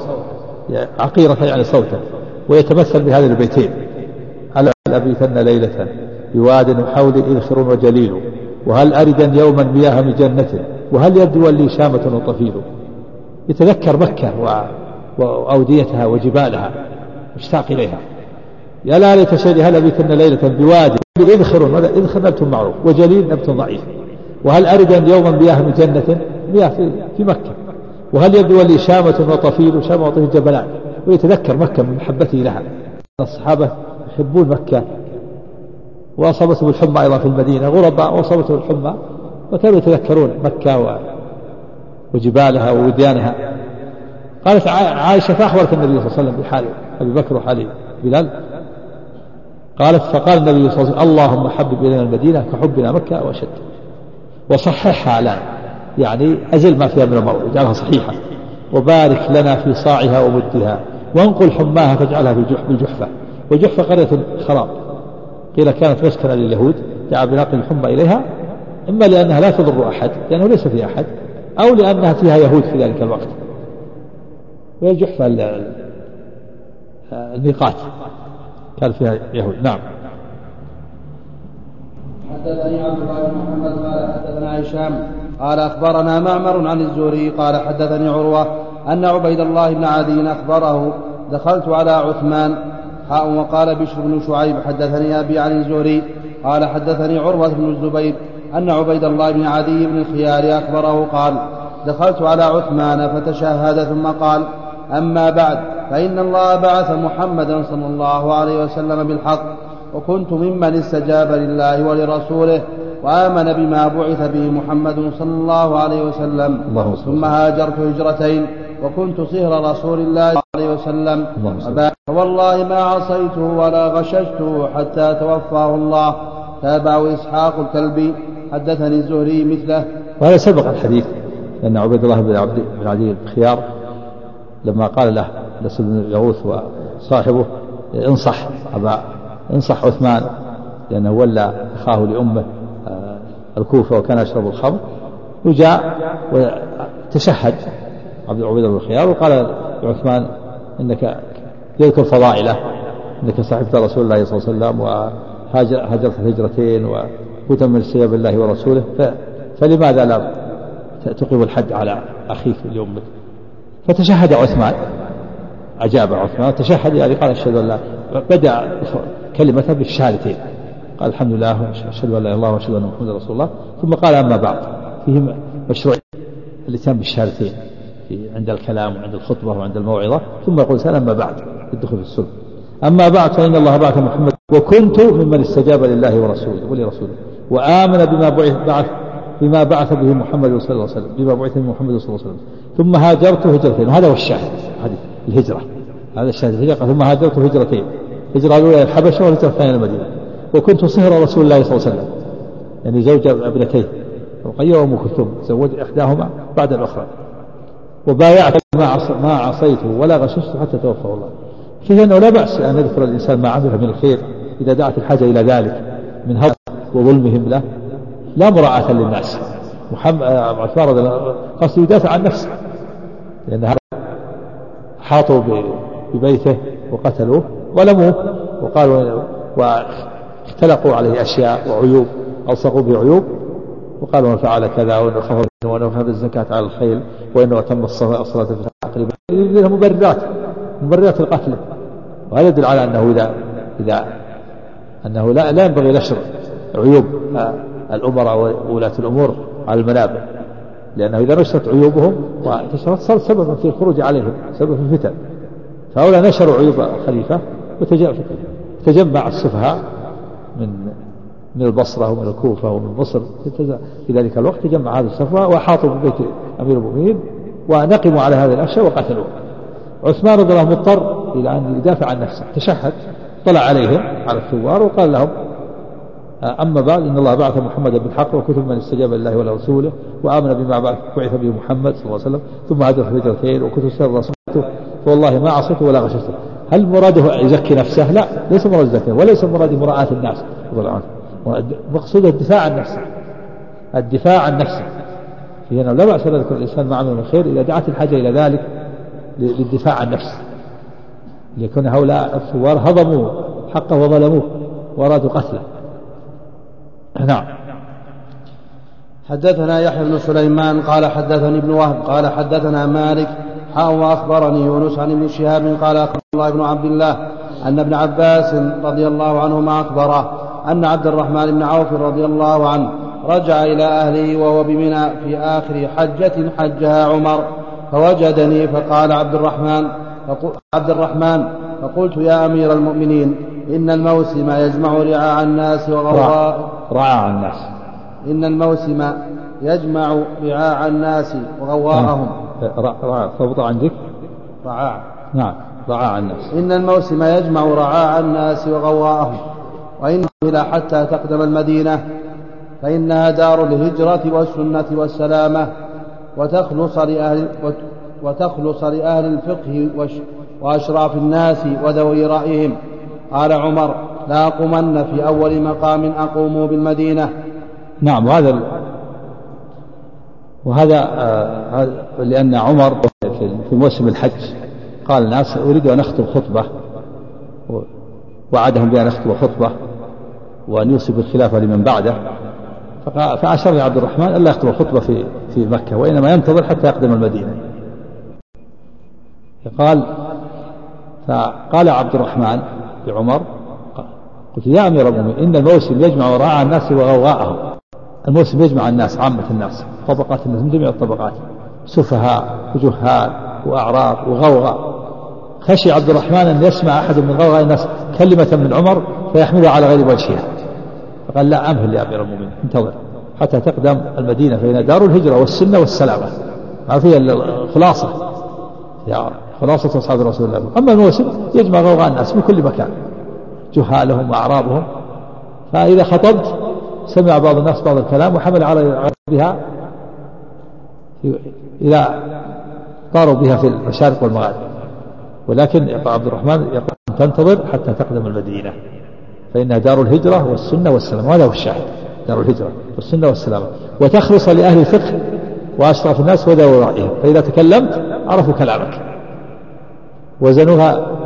عقيرة يعني صوته ويتمثل بهذه البيتين ألا أبيتن ليلة بواد وحولي إذخر وجليل وهل أردا يوما مياه مجنة وهل يبدو لي شامة وطفيل. يتذكر مكة وأوديتها وجبالها مشتاق إليها. يا لا ليت شعري هل أبيتن ليلة بواد إذخر إذخر نبت معروف وجليل نبت ضعيف وهل أردا يوما مياه مجنة مياه في, في مكة وهل يبدو لي شامة وطفيل شامة وطفيل جبلان. ويتذكر مكة من محبته لها. الصحابة يحبون مكة وأصابتهم الحمى أيضا في المدينة غرباء وأصابتهم الحمى وكانوا يتذكرون مكة وجبالها ووديانها. قالت عائشة فأخبرت النبي صلى الله عليه وسلم بحال أبي بكر وحال بلال. قالت فقال النبي صلى الله عليه وسلم اللهم حبب إلينا المدينة كحبنا مكة وأشد وصححها لنا يعني أزل ما فيها من المرض اجعلها صحيحة وبارك لنا في صاعها ومدها وانقل حماها فاجعلها بالجحفة. وجحفة قرية خراب قيل كانت مسكنا لليهود دعا بنقل الحمى إليها إما لأنها لا تضر أحد لأنه ليس فيها أحد أو لأنها فيها يهود في ذلك الوقت. والجحفة الميقات كان فيها يهود. نعم. حدثني عبد الله بن محمد قال حدثنا هشام قال أخبرنا معمر عن الزهري قال حدثني عروة أن عبيد الله بن عدي أخبره دخلت على عثمان حاء وقال بشر بن شعيب حدثني أبي عن الزهري قال حدثني عروة بن الزبير أن عبيد الله بن عدي بن الخيار أخبره قال دخلت على عثمان فتشهد ثم قال أما بعد فإن الله بعث محمدا صلى الله عليه وسلم بالحق وكنت ممن استجاب لله ولرسوله وآمن بما بعث به محمد صلى الله عليه وسلم ثم هاجرت هجرتين وكنت صهر رسول الله عليه وسلم والله ما عصيته ولا غششته حتى توفاه الله. تابعه إسحاق الكلبي حدثني الزهري مثله. وهذا سبق الحديث أن عبيد الله بن عدي الخيار لما قال له لسد بن يغوث وصاحبه انصح أبا انصح عثمان لأنه ولى أخاه لأمه الكوفة وكان يشرب الخمر وجاء وتشهد عبد عبيد الله الخيار وقال لعثمان إنك يذكر فضائله أنك صحبت رسول الله صلى الله عليه وسلم وهاجرت الهجرتين وكنت من استجاب الله ورسوله، فلماذا لا تقيم الحد على أخيك اليوم؟ فتشهد عثمان، أجاب عثمان تشهد يعني قال أشهد أن لا، بدأ كلمته بالشهادتين، قال الحمد لله أشهد أن لا إله إلا الله وأشهد أن محمدا رسول الله، ثم قال أما بعد. فيه مشروع اللسان بالشهادتين عند الكلام وعند الخطبة وعند الموعظة، ثم يقول سلام أما بعد الدخول في السلم. أما بعد فإن الله بعث محمد وكنت ممن استجاب لله ورسوله ولرسوله وآمن بما بعث بما بعث به محمد صلى الله عليه وسلم بما بعث به محمد صلى الله عليه وسلم ثم هاجرت هجرتين. وهذا هو الشاهد، هذه الهجرة، هذا الشاهد الهجرة. ثم هاجرت هجرتين، الهجرة الأولى إلى الحبشة والهجرة الثانية إلى المدينة. وكنت صهر رسول الله صلى الله عليه وسلم، يعني زوج ابنتيه رقية وأم كلثوم، زوج إحداهما بعد الأخرى. وبايعت ما عصيته ولا غششت حتى توفاه الله. فيه أنه لا بأس أن يذكر الإنسان ما عمله من الخير إذا دعت الحاجة إلى ذلك من هضم وظلمهم له، لا مراعاة للناس. محمد عثمان رضي الله قصد يدافع عن نفسه، لأن هذا حاطوا ببيته وقتلوه ولموه وقالوا واختلقوا عليه أشياء وعيوب، ألصقوا بعيوب وقالوا من فعل كذا وأنه خفض وأنه خفض الزكاة على الخيل وأنه أتم الصلاة في العقل، لها مبررات مبررات القتل. وهذا يدل على أنه إذا إذا أنه لا لا ينبغي نشر عيوب الأمراء وولاة الأمور على المنابر، لأنه إذا نشرت عيوبهم وانتشرت صار سببا في الخروج عليهم، سبب في الفتن. فهؤلاء نشروا عيوب الخليفة وتجمع السفهاء من من البصرة ومن الكوفة ومن مصر في ذلك الوقت، تجمع هذا السفهاء وحاطوا ببيت أمير المؤمنين ونقموا على هذه الأشياء وقتلوه. عثمان رضي الله مضطر إلى أن يدافع عن نفسه، تشهد، طلع عليهم على الثوار وقال لهم أما بعد إن الله بعث محمدا بالحق وكتب من استجاب لله ولرسوله وآمن بما بعث به محمد صلى الله عليه وسلم ثم هاجر في هجرتين وكتب سر رسولته فوالله ما عصيته ولا غششته. هل مراده يزكي نفسه؟ لا، ليس مراد الزكاة وليس مراد مراعاة الناس، مقصود الدفاع عن نفسه، الدفاع عن نفسه. في هنا لا بأس أن يذكر الإنسان ما عمل من خير إذا دعت الحاجة إلى ذلك للدفاع عن نفسه، ليكون هؤلاء الثوار هضموا حقه وظلموه وأرادوا قتله. نعم. حدثنا يحيى بن سليمان قال حدثني ابن وهب قال حدثنا مالك حاء وأخبرني يونس عن ابن شهاب قال أخبر الله بن عبد الله أن ابن عباس رضي الله عنهما أخبره أن عبد الرحمن بن عوف رضي الله عنه رجع إلى أهله وهو بمنى في آخر حجة حجها عمر فوجدني فقال عبد الرحمن عبد الرحمن فقلت يا أمير المؤمنين إن الموسم يجمع رعاع الناس وغواء رعاع الناس إن الموسم يجمع رعاع الناس وغواءهم رعاع فبط عندك رعاع نعم رعاع الناس إن الموسم يجمع رعاع الناس وغواءهم وإن إلى حتى تقدم المدينة فإنها دار الهجرة والسنة والسلامة وتخلص لأهل وتخلص لأهل الفقه وأشراف الناس وذوي رأيهم. قال عمر لا أقومن في أول مقام أقوم بالمدينة. نعم. وهذا وهذا آه لأن عمر في موسم الحج قال الناس أريد أن أخطب خطبة وعدهم بأن أخطب خطبة وأن يوصي بالخلافة لمن بعده، فأشار عبد الرحمن ألا يخطب خطبة في في مكة وإنما ينتظر حتى يقدم المدينة. قال فقال عبد الرحمن لعمر قلت يا أمير المؤمنين إن الموسم يجمع رعاع الناس وغواءهم. الموسم يجمع الناس عامة الناس طبقات الناس من جميع الطبقات سفهاء وجهال وأعراب وغوغاء. خشي عبد الرحمن أن يسمع أحد من غوغاء الناس كلمة من عمر فيحملها على غير وجهها، فقال لا أمهل يا أمير المؤمنين انتظر حتى تقدم المدينة فإنها دار الهجرة والسنة والسلامة. هذه هي الخلاصة يا خلاصة أصحاب رسول الله. أما الموسم يجمع غوغاء الناس من كل مكان جهالهم وأعرابهم، فإذا خطبت سمع بعض الناس بعض الكلام وحمل على بها إذا طاروا بها في المشارق والمغارب. ولكن عبد الرحمن يقول تنتظر حتى تقدم المدينة فإنها دار الهجرة والسنة والسلام. وهذا هو الشاهد، دار الهجرة والسنة والسلام وتخلص لأهل الفقه وأشراف الناس وذوي رأيهم، فإذا تكلمت عرفوا كلامك وزنوها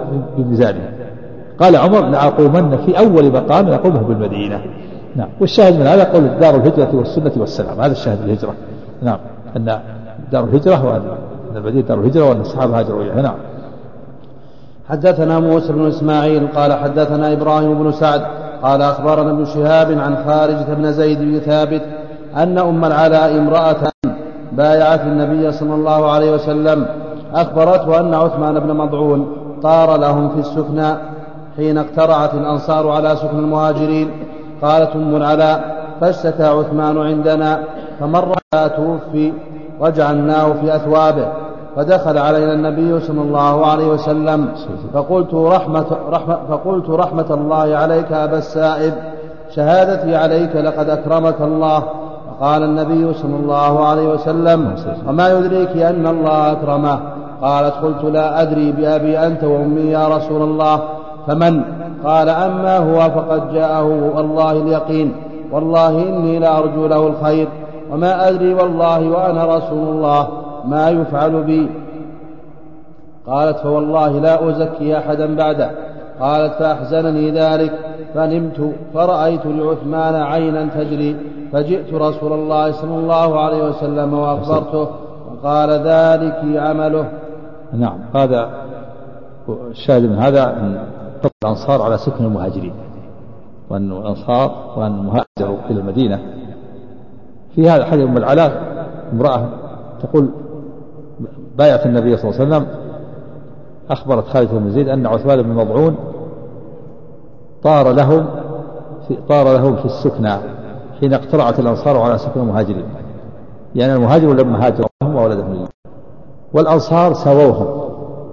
بميزانه. قال عمر لأقومن في أول مقام يقومه بالمدينة. نعم. والشاهد من هذا قول دار الهجرة والسنة والسلام، هذا الشاهد الهجرة. نعم، أن دار الهجرة وأن المدينة دار الهجرة وأن الصحابة هاجروا إليها. نعم. حدثنا موسى بن إسماعيل قال حدثنا إبراهيم بن سعد قال أخبرنا ابن شهاب عن خارجة بن زيد بن ثابت أن أم العلاء امرأة بايعت النبي صلى الله عليه وسلم أخبرته أن عثمان بن مضعون طار لهم في السكنى حين اقترعت الأنصار على سكن المهاجرين. قالت أم العلاء فاشتكى عثمان عندنا فمر توفي وجعلناه في أثوابه فدخل علينا النبي صلى الله عليه وسلم فقلت رحمة, رحمة, فقلت رحمة الله عليك أبا السائب شهادتي عليك لقد أكرمك الله. فقال النبي صلى الله عليه وسلم وما يدريك أن الله أكرمه؟ قالت قلت لا أدري بأبي أنت وأمي يا رسول الله فمن؟ قال أما هو فقد جاءه والله اليقين والله إني لأرجو له الخير وما أدري والله وأنا رسول الله ما يفعل بي. قالت فوالله لا أزكي أحدا بعده. قالت فأحزنني ذلك فنمت فرأيت لعثمان عينا تجري فجئت رسول الله صلى الله عليه وسلم وأخبرته وقال ذلك عمله. نعم. هذا الشاهد من هذا أن قتل الأنصار على سكن المهاجرين وأن الأنصار وأن المهاجروا إلى المدينة. في هذا حديث أم العلاء امرأة تقول بايعت النبي صلى الله عليه وسلم أخبرت خالد بن زيد أن عثمان بن مضعون طار لهم في طار لهم في السكنى حين اقترعت الأنصار على سكن المهاجرين، يعني المهاجرون لما هاجروا هم وولدهم الله، والأنصار سووهم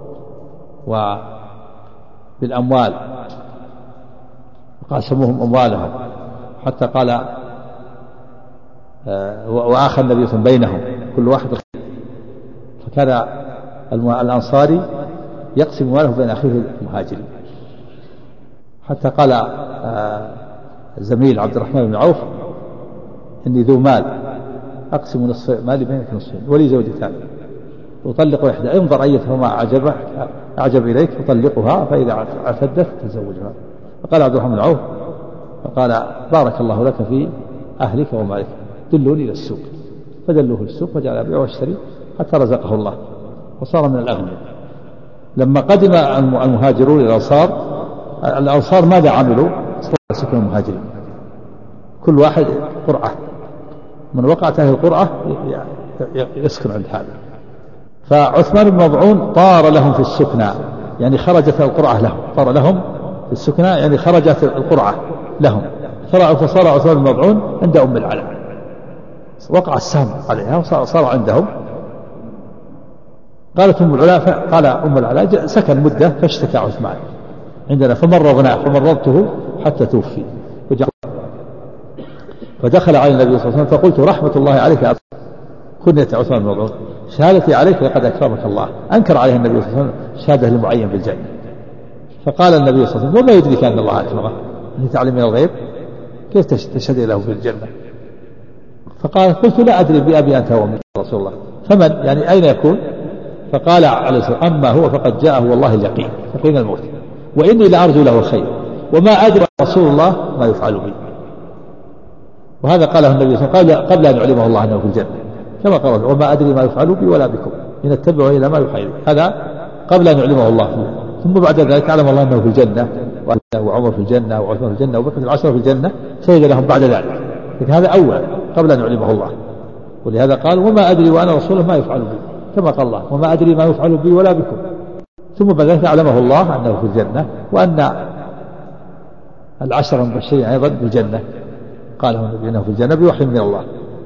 وبالأموال وقاسموهم أموالهم، حتى قال وآخى النبي صلى الله عليه وسلم بينهم كل واحد، فكان الأنصاري يقسم ماله بين أخيه المهاجرين، حتى قال زميل عبد الرحمن بن عوف إني ذو مال أقسم نصف مالي بينك نصفين ولي زوجتان أطلق إحدى انظر أيتهما أعجب أعجب إليك فطلقها فإذا اعتدت تزوجها. فقال عبد الرحمن بن عوف فقال بارك الله لك في أهلك ومالك دلوني إلى السوق، فدلوه السوق وجعل يبيع ويشتري حتى رزقه الله وصار من الأغنياء. لما قدم المهاجرون إلى الأنصار، الأنصار ماذا عملوا؟ سكن المهاجرين كل واحد قرعة، من وقعت هذه القرعة يسكن عند هذا. فعثمان بن مضعون طار لهم في السكنى، يعني خرجت القرعة لهم، طار لهم في السكنى يعني خرجت القرعة لهم، فصار عثمان بن مضعون عند أم العلاء، وقع السهم عليها وصار عندهم. قالت أم العلاء قال أم العلاء سكن مدة فاشتكى عثمان عندنا فمرضناه فمرضته حتى توفي، فدخل على النبي صلى الله عليه وسلم فقلت رحمة الله عليك كنية عثمان بن مضعون شهادتي عليك لقد أكرمك الله. أنكر عليه النبي صلى الله عليه وسلم شهادة لمعين بالجنة، فقال النبي صلى الله عليه وسلم وما يدريك أن الله أكرمه؟ أنت تعلم من الغيب كيف تشهد له في الجنة؟ فقال قلت لا أدري بأبي أنت وأمي رسول الله فمن يعني أين يكون؟ فقال عليه الصلاة والسلام أما هو فقد جاءه والله اليقين يقين الموت وإني لأرجو له الخير وما أدري رسول الله ما يفعل بي. وهذا قاله النبي صلى الله عليه وسلم قبل أن يعلمه الله أنه في الجنة، كما قال وما أدري ما يفعل بي ولا بكم إن اتبعوا إلى ما يوحى إلي، هذا قبل أن يعلمه الله فيه. ثم بعد ذلك علم الله أنه في الجنة وعمر في الجنة وعثمان في الجنة وبقية العشرة في الجنة شهد لهم بعد ذلك، لكن هذا أول قبل أن يعلمه الله. ولهذا قال وما أدري وأنا رسوله ما يفعل بي، كما قال الله وما أدري ما يفعل بي ولا بكم. ثم بعد ذلك علمه الله أنه في الجنة وأن العشرة المبشرين أيضا بالجنة، قاله النبي أنه في الجنة بوحي من الله.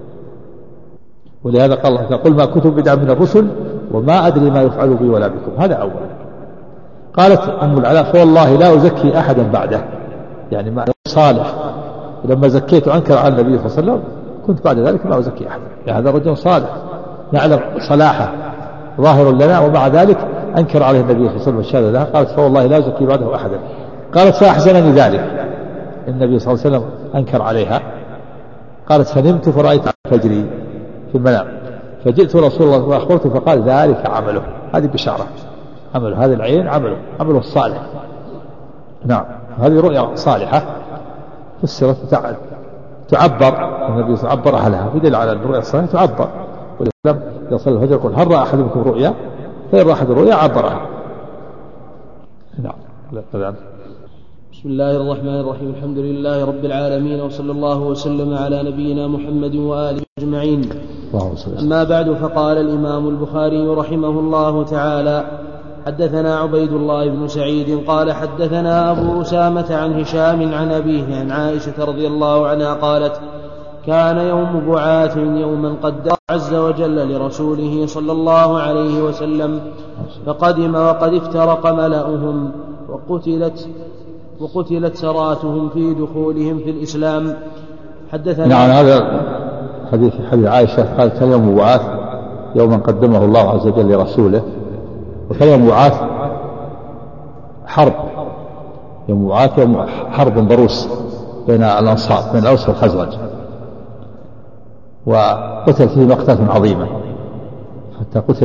ولهذا قال الله قل ما كتب بدعا من الرسل وما أدري ما يفعل بي ولا بكم، هذا أول. قالت أم العلاء فوالله لا أزكي أحدا بعده، يعني ما صالح لما زكيت أنكر على النبي صلى الله عليه وسلم كنت بعد ذلك لا أزكي أحدا، يعني هذا رجل صالح نعلم صلاحه ظاهر لنا ومع ذلك أنكر عليه النبي صلى الله عليه وسلم الشهادة لها. قالت فوالله لا أزكي بعده أحدا. قالت فأحزنني ذلك، النبي صلى الله عليه وسلم أنكر عليها. قالت فنمت فرأيت فجري في المنام فجئت رسول الله وأخبرته فقال ذلك عمله، هذه بشارة عمل هذه العين عمله عمله الصالح. نعم هذه رؤيا صالحة فسرت تعبر النبي صلى الله عليه وسلم عبر أهلها بدل على الرؤيا الصالحة تعبر. ولم يصل الفجر يقول هل رأى أحدكم رؤيا؟ فإن رأى أحد الرؤيا عبرها. نعم. بسم الله الرحمن الرحيم. الحمد لله رب العالمين وصلى الله وسلم على نبينا محمد وآله أجمعين. أما بعد، فقال الإمام البخاري رحمه الله تعالى: حدثنا عبيد الله بن سعيد قال حدثنا أبو أسامة عن هشام عن أبيه عن عائشة رضي الله عنها قالت: كان يوم بعاث يوما قدر عز وجل لرسوله صلى الله عليه وسلم، فقدم وقد افترق ملأهم وقتلت وقتلت سراتهم في دخولهم في الإسلام. حدثنا نعم هذا حديث حديث عائشة قال: كان يوم بعاث يوما قدمه الله عز وجل لرسوله. وكان يوم بعاث حرب، يوم بعاث يوم حرب ضروس بين الأنصار بين الأوس والخزرج، وقتل فيه مقتلة عظيمة حتى قتل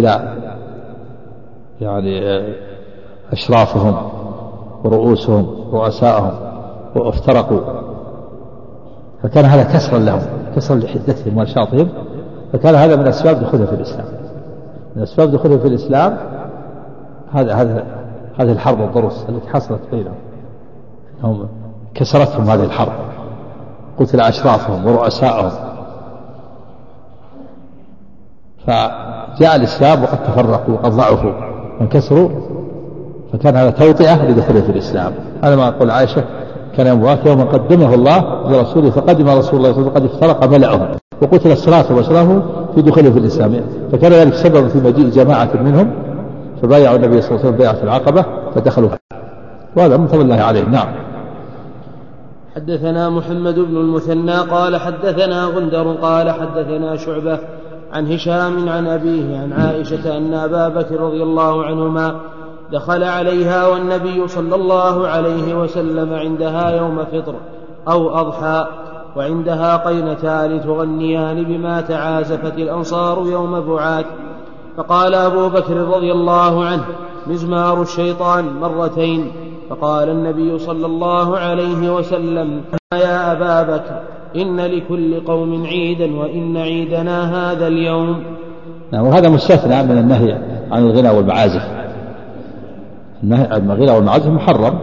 يعني أشرافهم ورؤوسهم رؤسائهم وافترقوا، فكان هذا كسرا لهم، كسرا لحدتهم ونشاطهم، فكان هذا من أسباب دخولهم في الإسلام. من أسباب دخولهم في الإسلام هذا هذا هذه الحرب الضروس التي حصلت بينهم، هم كسرتهم هذه الحرب، قتل أشرافهم ورؤسائهم، فجاء الإسلام وقد تفرقوا وقد ضعفوا وانكسروا، فكان هذا توطئة لدخوله في الإسلام. هذا ما أقول عائشة: كان يوم بعاث يوما قدمه الله لرسوله، فقدم رسول الله صلى الله عليه وسلم قد افترق ملأهم وقتل الصلاة وسلامه في دخوله في الإسلام، فكان ذلك سبب في مجيء جماعة منهم فبايعوا النبي صلى الله عليه وسلم بيعة العقبة فدخلوا، وهذا من فضل الله عليهم. نعم. حدثنا محمد بن المثنى قال حدثنا غندر قال حدثنا شعبة عن هشام عن أبيه عن عائشة أن أبا بكر رضي الله عنهما دخل عليها والنبي صلى الله عليه وسلم عندها يوم فطر أو أضحى، وعندها قينتان تغنيان بما تعازفت الأنصار يوم بعاث، فقال أبو بكر رضي الله عنه: مزمار الشيطان مرتين. فقال النبي صلى الله عليه وسلم: يا أبا بكر، إن لكل قوم عيدا وإن عيدنا هذا اليوم. وهذا مستثنى من النهي عن الغنى والمعازف. النهي عن الغنى والمعازف محرم.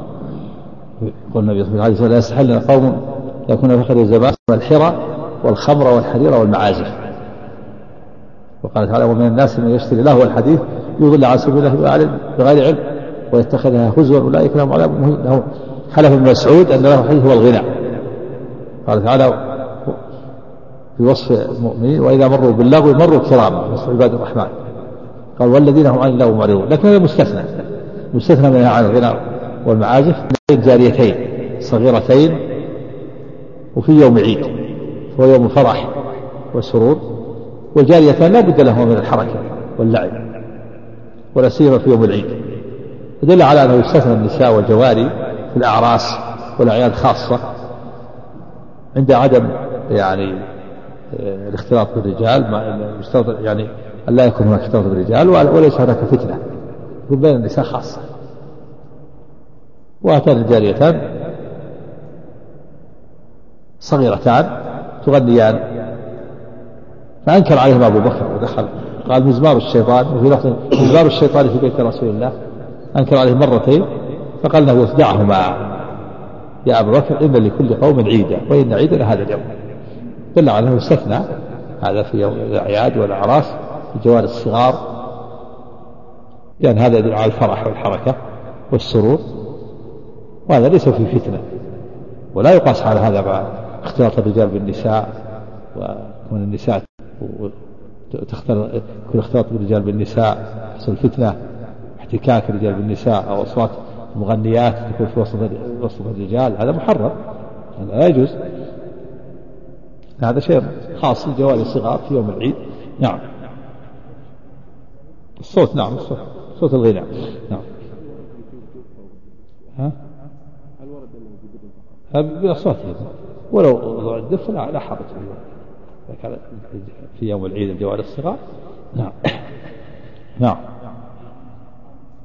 يقول النبي صلى الله عليه وسلم: لا يستحل قوم يكون في آخر الزمان الحرى والخمر والحرير والمعازف. وقال تعالى: ومن الناس من يشتري لهو الحديث يضل عن سبيل الله بغير علم ويتخذها هزوا أولئك لهم عذاب مهين. حلف ابن مسعود أن له الحديث هو الغنى. قال تعالى في وصف المؤمنين: وإذا مروا باللغو مروا كراما، وصف عباد الرحمن. قال: والذين هم عن اللغو معرضون. لكن هذا مستثنى، مستثنى منها عن الغنى والمعازف جاريتين صغيرتين وفي يوم عيد، هو يوم فرح وسرور، والجاريتان لا بد لهما من الحركة واللعب، ولا سيما في يوم العيد. يدل على أنه يستثنى النساء والجواري في الأعراس والأعياد خاصة عند عدم يعني الاختلاط بالرجال، يعني أن لا يكون هناك اختلاط بالرجال وليس هناك فتنة، يكون بين النساء خاصة. وهاتان الجاريتان صغيرتان تغنيان، فأنكر عليهم أبو بكر ودخل قال: مزمار الشيطان، وفي لفظ مزمار الشيطان في بيت رسول الله. أنكر عليهم مرتين، فقال له: دعهما يا أبو بكر، إن لكل قوم عيدا وإن عيدنا هذا اليوم. دل على أنه استثنى هذا في يوم الأعياد والأعراس في جوال الصغار، لأن يعني هذا يدل على الفرح والحركة والسرور، وهذا ليس في فتنة، ولا يقاس على هذا مع اختلاط الرجال بالنساء، ومن النساء تختلط كل اختلاط بالرجال بالنساء يحصل فتنة، احتكاك الرجال بالنساء أو أصوات مغنيات تكون في وسط وسط الرجال، هذا محرم، هذا لا يجوز. هذا شيء خاص لجوال الصغار في يوم العيد. نعم. الصوت، نعم، الصوت صوت الغناء. نعم. ها؟ بأصواتهم، ولو وضع الدف لا لا حرج في يوم العيد الجوال الصغار. نعم. نعم.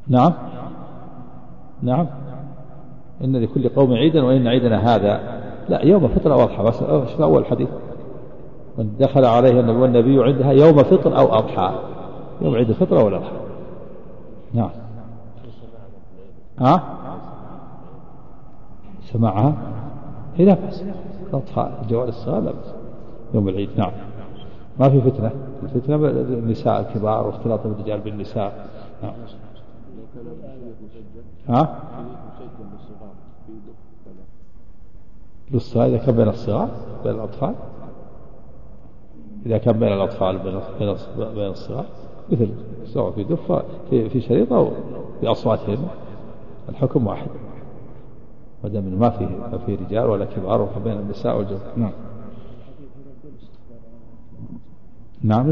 نعم نعم إن لكل قوم عيدا وإن عيدنا هذا، لا يوم فطر أو أضحى بس. شوف أول الحديث من دخل عليه النبي عندها يوم فطر أو أضحى، يوم عيد الفطر أو الأضحى. نعم. ها سمعها هنا بس أضحى جوال الصلاة لا بس يوم العيد. نعم ما في فتنة، الفتنة النساء الكبار واختلاط الرجال بالنساء. نعم. ها للصغار إذا كان بين الصغار بين الأطفال، إذا كان بين الأطفال بين بين الصغار مثل سواء في دفة في في شريطة أو بأصواتهم الحكم واحد، ما دام ما فيه ما فيه رجال ولا كبار وبين النساء والجو. نعم نعم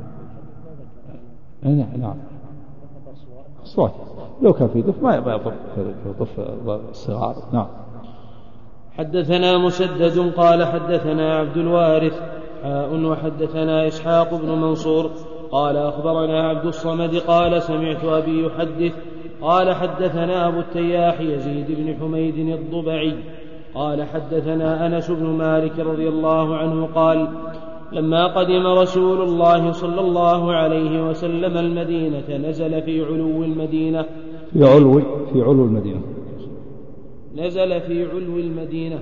نعم نعم أصوات لو كان في دف ما يضر في دف الصغار. نعم. حدثنا مسدد قال حدثنا عبد الوارث حاء وحدثنا إسحاق بن منصور قال أخبرنا عبد الصمد قال سمعت أبي يحدث قال حدثنا أبو التياح يزيد بن حميد الضبعي قال حدثنا أنس بن مالك رضي الله عنه قال لما قدم رسول الله صلى الله عليه وسلم المدينة نزل في علو المدينة في علو في علو المدينة نزل في علو المدينة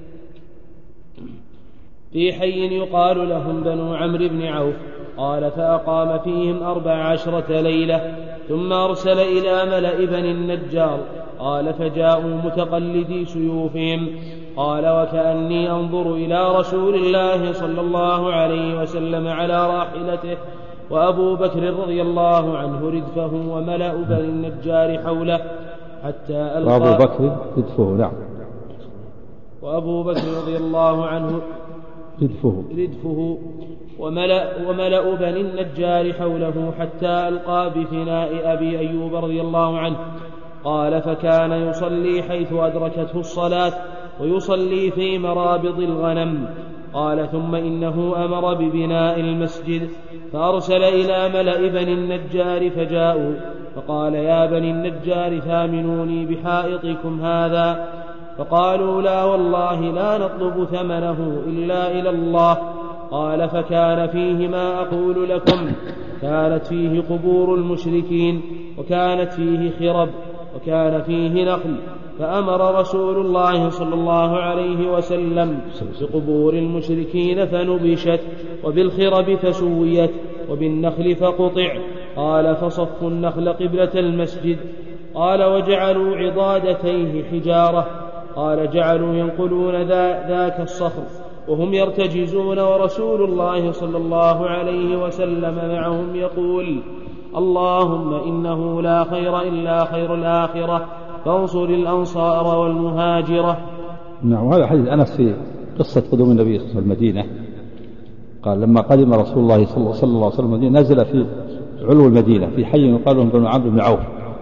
في حي يقال لهم بنو عمرو بن عوف. قال فأقام فيهم أربع عشرة ليلة ثم أرسل إلى ملأ بني النجار قال فجاءوا متقلدي سيوفهم قال وكأني أنظر إلى رسول الله صلى الله عليه وسلم على راحلته وأبو بكر رضي الله عنه ردفه وملأ بني النجار حوله حتى ألقى وأبو بكر ردفه. نعم. وأبو بكر رضي الله عنه ردفه ردفه وملأ, وملأ بني النجار حوله حتى ألقى بفناء أبي أيوب رضي الله عنه. قال فكان يصلي حيث أدركته الصلاة ويصلي في مرابض الغنم. قال ثم إنه أمر ببناء المسجد فأرسل إلى ملأ بني النجار فجاءوا فقال يا بني النجار ثامنوني بحائطكم هذا. فقالوا لا والله لا نطلب ثمنه إلا إلى الله. قال فكان فيه ما أقول لكم، كانت فيه قبور المشركين وكانت فيه خرب وكان فيه نخل، فأمر رسول الله صلى الله عليه وسلم بقبور المشركين فنبشت وبالخرب فسويت وبالنخل فقطع. قال فصفوا النخل قبلة المسجد. قال وجعلوا عضادتيه حجارة. قال جعلوا ينقلون ذا ذاك الصخر وهم يرتجزون ورسول الله صلى الله عليه وسلم معهم يقول اللهم إنه لا خير إلا خير الآخرة فانصر الأنصار والمهاجرة. نعم. وهذا حديث أنس في قصة قدوم النبي صلى الله عليه وسلم المدينة. قال لما قدم رسول الله صلى الله عليه وسلم المدينة نزل في علو المدينة في حي يقال لهم بنو عمرو بن عوف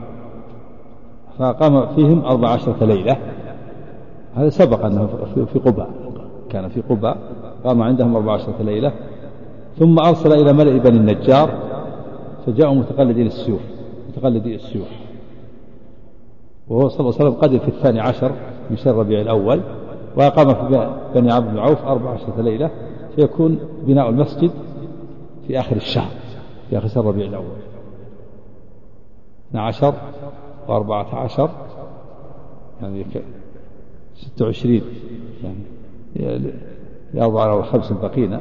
فقام فيهم أربع عشرة ليلة. هذا سبق أنه في قباء، كان في قباء قام عندهم أربع عشرة ليلة ثم أرسل إلى ملأ بني النجار فجاءوا متقلدين السيوف متقلدي السيوف وهو صلى الله عليه وسلم قدم في الثاني عشر من شهر ربيع الأول وأقام في بني عمرو بن عوف أربع عشرة ليلة فيكون بناء المسجد في آخر الشهر في آخر شهر ربيع الأول اثنا عشر وأربعة عشر يعني ستة وعشرين يعني لأربعة أو خمس بقينا.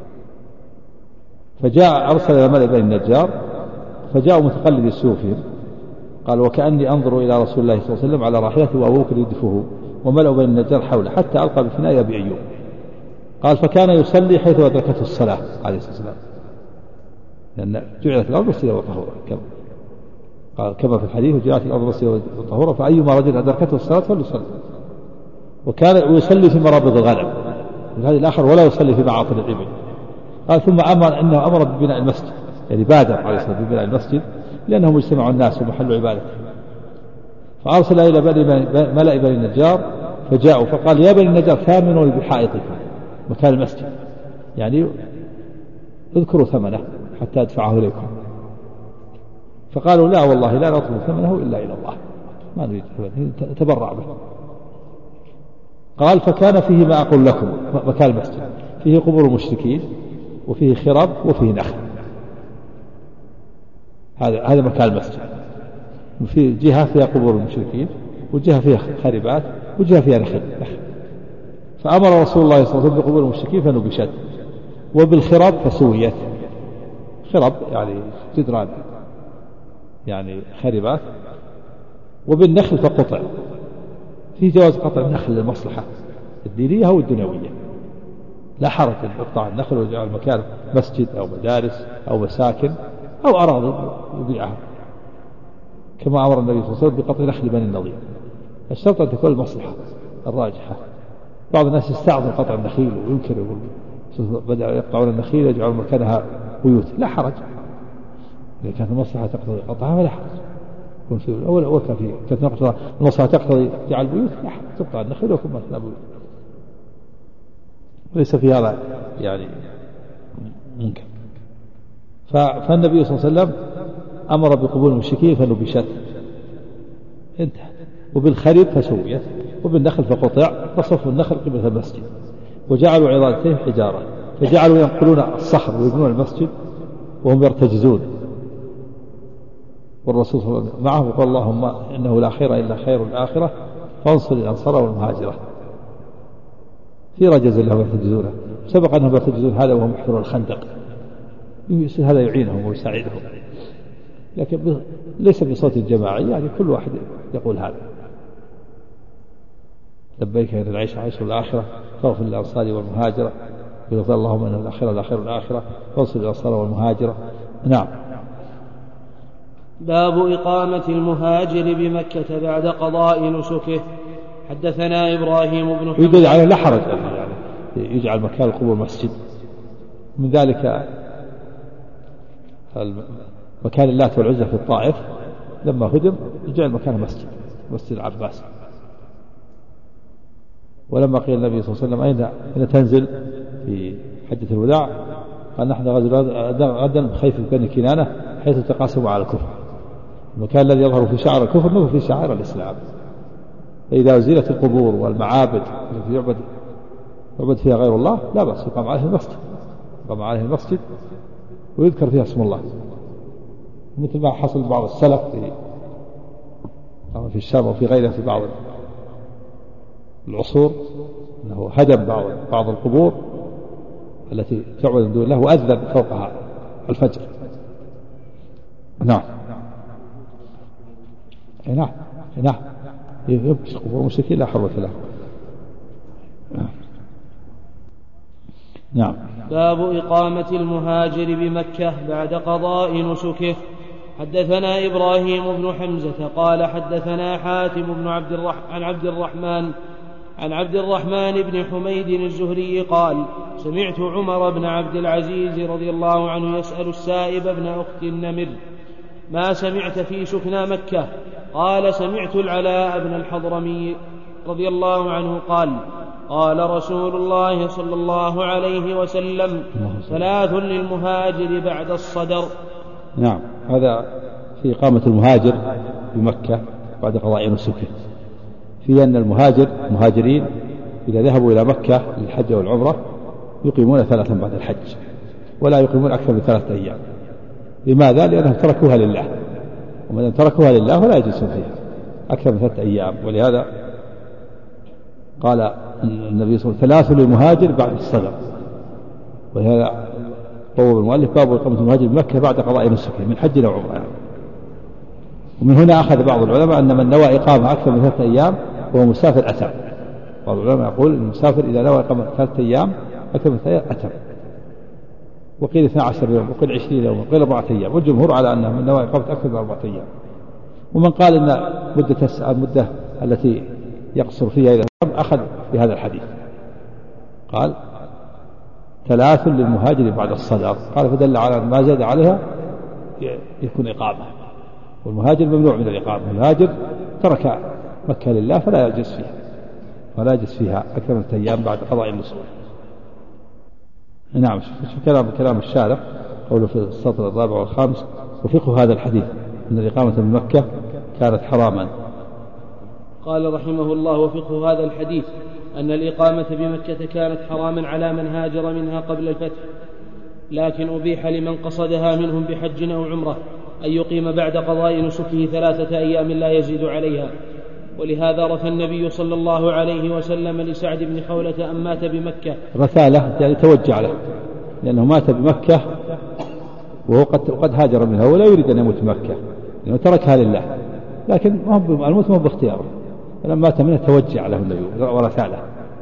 فجاء أرسل إلى ملأ بني النجار فجاءوا متقلدي السيوفهم. قال وكأني أنظر إلى رسول الله صلى الله عليه وسلم على راحلته وأبو بكر يدفه وملأ بني النجار حوله حتى ألقى بفناء أبي أيوب. قال فكان يصلي حيث أدركته الصلاة عليه الصلاة والسلام لأن جعلت الأرض مسجدا وطهورا قال كما في الحديث جعلت الأرض مسجدا وطهورا فأيما رجل أدركته الصلاة فليصلي. وكان يصلي في مرابض الغنم هذه الآخر ولا يصلي في معاطن الإبل. قال ثم أمر إنه أمر ببناء المسجد يعني بادر عليه الصلاة والسلام ببناء المسجد لأنهم اجتمعوا الناس ومحل عبادة. فأرسل إلى ملأ بني النجار فجاءوا فقال يا بني النجار ثامنوا بحائطكم مكان المسجد يعني اذكروا ثمنه حتى أدفعه إليكم. فقالوا لا والله لا نطلب ثمنه إلا إلى الله، ما نريد تبرع به. قال فكان فيه ما أقول لكم، مكان المسجد فيه قبور المشركين وفيه خرب وفيه نخل، هذا هذا مكان المسجد، وفي جهة فيها قبور المشركين وجهة فيها خربات وجهة فيها نخل. فأمر رسول الله صلى الله عليه وسلم بقبور المشركين فنبشت، وبالخرب فسويت، خرب يعني جدران يعني خربات، وبالنخل فقطع. في جواز قطع النخل للمصلحة الدينية أو الدنيوية، لا حرج أن يقطع النخل ويجعل مكان مسجد أو مدارس أو مساكن أو أراضي يبيعها، كما أمر النبي صلى الله عليه وسلم بقطع نخل بني النضير. الشرط أن تكون المصلحة الراجحة. بعض الناس يستعظم قطع النخيل وينكر، يقول بدأ يقطعون النخيل يجعلون مكانها بيوت، لا حرج إذا كانت المصلحة تقتضي قطعها ولا حرج. يكون في الأول أول كان في كانت المصلحة تقتضي جعل بيوت، لا حرج تقطع النخيل ويكون مكانها بيوت، ليس في هذا يعني منكر. فالنبي صلى الله عليه وسلم أمر بقبول المشركين فنبشت، انتهى. وبالخريب فسويت، وبالنخل فقطع، فصفوا النخل قبل المسجد، وجعلوا عضادتين حجارة، فجعلوا ينقلون الصخر ويبنون المسجد وهم يرتجزون، والرسول صلى الله عليه وسلم معه وقال اللهم إنه لا خير إلا خير الآخرة فانصر الأنصار والمهاجرة. في رجز لهم يرتجزونه، سبق أنهم يرتجزون هذا وهم يحفرون الخندق، هذا يعينهم ويساعدهم، لكن ليس بصوت الجماعي، يعني كل واحد يقول هذا لبيك إن العيش عيش الآخرة فاغفر للأنصار والمهاجرة، ويقول اللهم إن الآخرة لا خير الآخرة فانصر الأنصار والمهاجرة. نعم. باب إقامة المهاجر بمكة بعد قضاء نسكه. حدثنا إبراهيم بن حمد يدل على لا حرج يعني يجعل مكان القبور مسجد، من ذلك مكان اللات والعزى في الطائف لما هدم جعل مكانه مسجد، مسجد العباس. ولما قيل النبي صلى الله عليه وسلم أين أين تنزل في حجة الوداع قال نحن غدا بخيف بني كنانة حيث تقاسموا على الكفر، المكان الذي يظهر في شعر الكفر نظر في شعائر الإسلام. فإذا أزيلت القبور والمعابد التي يعبد يعبد فيها غير الله لا بأس يقام عليه المسجد، يقام عليه المسجد ويذكر فيها اسم الله، مثل ما حصل بعض السلف في في الشام وفي غيرها في بعض العصور، أنه هدم بعض بعض القبور التي تعبد من دون الله وأذن فوقها الفجر. نعم نعم نعم يبش قبور المشركين لا حرمة له. نعم. باب إقامة المهاجر بمكة بعد قضاء نسكه. حدثنا إبراهيم بن حمزة قال حدثنا حاتم بن عبد الرحمن عن عبد الرحمن عن عبد الرحمن بن حميد الزهري قال سمعت عمر بن عبد العزيز رضي الله عنه يسأل السائب بن أخت النمر ما سمعت في سكنى مكة؟ قال سمعت العلاء بن الحضرمي رضي الله عنه قال قال رسول الله صلى الله عليه وسلم ثلاث للمهاجر بعد الصدر. نعم. هذا في إقامة المهاجر بمكة بعد قضاء نسكه، في أن المهاجر مهاجرين إذا ذهبوا إلى مكة للحج والعمرة يقيمون ثلاثا بعد الحج ولا يقيمون أكثر من ثلاثة أيام. لماذا؟ لأنهم تركوها لله، ومن تركوها لله ولا يجلسون فيها أكثر من ثلاثة أيام. ولهذا قال النبي صلى الله عليه وسلم ثلاث للمهاجر بعد الصدر، ولهذا طوب المؤلف باب إقامة المهاجر بمكة بعد قضاء نسكه من حج أو عمرة. ومن هنا أخذ بعض العلماء أن من نوى إقامة أكثر من ثلاثة أيام وهو مسافر أتم. بعض العلماء يقول المسافر إذا نوى إقامة ثلاثة أيام أكثر من ثلاثة أيام أتم، وقيل اثنا عشر يوم وقيل عشرين يوم وقيل أربعة أيام، والجمهور على أنه من نوى إقامة أكثر من أربعة أيام. ومن قال أن مدة المدة التي يقصر فيها إلى أخذ بهذا الحديث، قال ثلاث للمهاجر بعد الصدر، قال فدل على أن ما زاد عليها يكون إقامة، والمهاجر ممنوع من الإقامة، المهاجر ترك مكة لله فلا يجلس فيها فلا يجلس فيها أكثر من أيام بعد قضاء النسك. نعم. شوف كلام كلام الشارح قوله في السطر الرابع والخامس وفقه هذا الحديث أن الإقامة بمكة كانت حراما. قال رحمه الله: وفقه هذا الحديث أن الإقامة بمكة كانت حراما على من هاجر منها قبل الفتح، لكن أبيح لمن قصدها منهم بحج أو عمرة أن يقيم بعد قضاء نسكه ثلاثة أيام لا يزيد عليها. ولهذا رثى النبي صلى الله عليه وسلم لسعد بن خولة أن مات بمكة. رثاله يعني توجع له، لأنه مات بمكة وهو قد, قد هاجر منها ولا يريد أن يموت بمكة لأنه تركها لله، لكن الموت ما باختياره، فلما مات منها توجع له النبي ورثاله.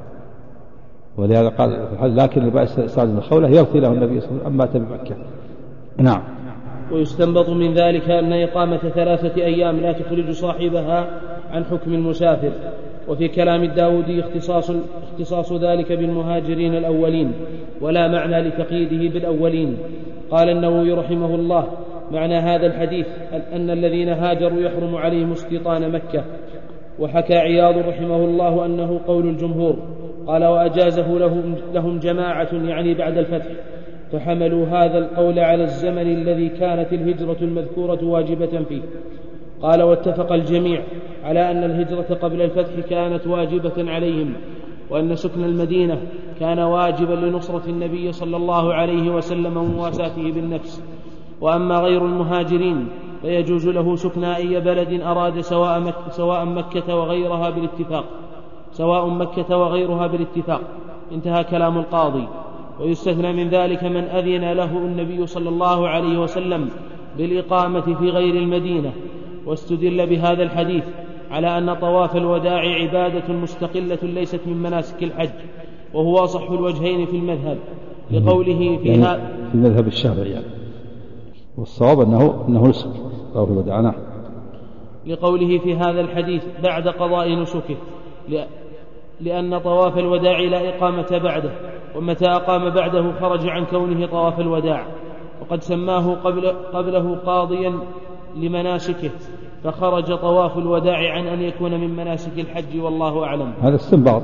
ولهذا قال لكن سعد بن خولة يرثي له النبي صلى الله عليه وسلم أن مات بمكة. نعم. ويستنبط من ذلك أن إقامة ثلاثة أيام لا تخرج صاحبها عن حكم المسافر. وفي كلام الداودي اختصاص, اختصاص ذلك بالمهاجرين الأولين، ولا معنى لتقييده بالأولين. قال النووي رحمه الله: معنى هذا الحديث أن الذين هاجروا يحرم عليهم استيطان مكة. وحكى عياض رحمه الله أنه قول الجمهور. قال: وأجازه لهم, لهم جماعة يعني بعد الفتح، فحملوا هذا القول على الزمن الذي كانت الهجرة المذكورة واجبة فيه. قال: واتفق الجميع على أن الهجرة قبل الفتح كانت واجبة عليهم، وأن سكن المدينة كان واجبا لنصرة النبي صلى الله عليه وسلم ومواساته بالنفس. وأما غير المهاجرين فيجوز له سكن أي بلد أراد سواء مكة, سواء مكة وغيرها بالاتفاق سواء مكة وغيرها بالاتفاق. انتهى كلام القاضي. ويستثنى من ذلك من أذن له النبي صلى الله عليه وسلم بالإقامة في غير المدينة. واستدل بهذا الحديث على أن طواف الوداع عبادة مستقلة ليست من مناسك الحج، وهو أصح الوجهين في المذهب، لقوله فيها يعني في المذهب الشافعي يعني. والصواب أنه, أنه نسك طواف الوداع. نعم. لقوله في هذا الحديث بعد قضاء نسكه، لأن طواف الوداع لا إقامة بعده، ومتى أقام بعده خرج عن كونه طواف الوداع. وقد سماه قبل قبله قاضيا لمناسكه، فخرج طواف الوداع عن أن يكون من مناسك الحج، والله أعلم. هذا استنباط.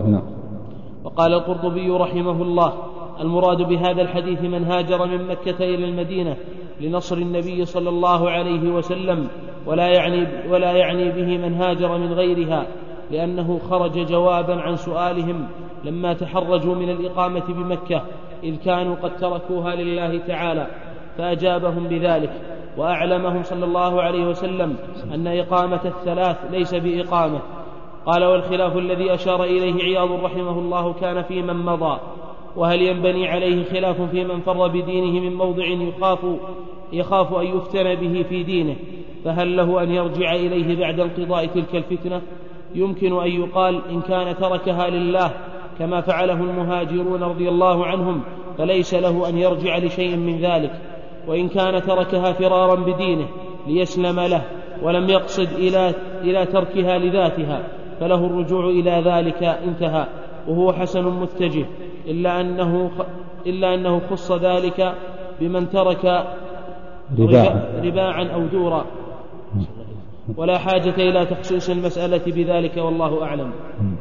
وقال القرطبي رحمه الله: المراد بهذا الحديث من هاجر من مكة إلى المدينة لنصر النبي صلى الله عليه وسلم، ولا يعني, ولا يعني به من هاجر من غيرها، لأنه خرج جوابا عن سؤالهم لما تحرجوا من الإقامة بمكة، إذ كانوا قد تركوها لله تعالى، فأجابهم بذلك، وأعلمهم صلى الله عليه وسلم أن إقامة الثلاث ليس بإقامة. قال: والخلاف الذي أشار إليه عياض رحمه الله كان في من مضى، وهل ينبني عليه خلاف في من فر بدينه من موضع يخاف, يخاف أن يفتن به في دينه، فهل له أن يرجع إليه بعد انقضاء تلك الفتنة؟ يمكن أن يقال إن كان تركها لله كما فعله المهاجرون رضي الله عنهم فليس له أن يرجع لشيء من ذلك، وإن كان تركها فرارا بدينه ليسلم له ولم يقصد إلى, إلى تركها لذاتها فله الرجوع إلى ذلك. انتهى. وهو حسن متجه، إلا أنه, إلا أنه خص ذلك بمن ترك رباعا أو دورا، ولا حاجة إلى تخصيص المسألة بذلك، والله أعلم.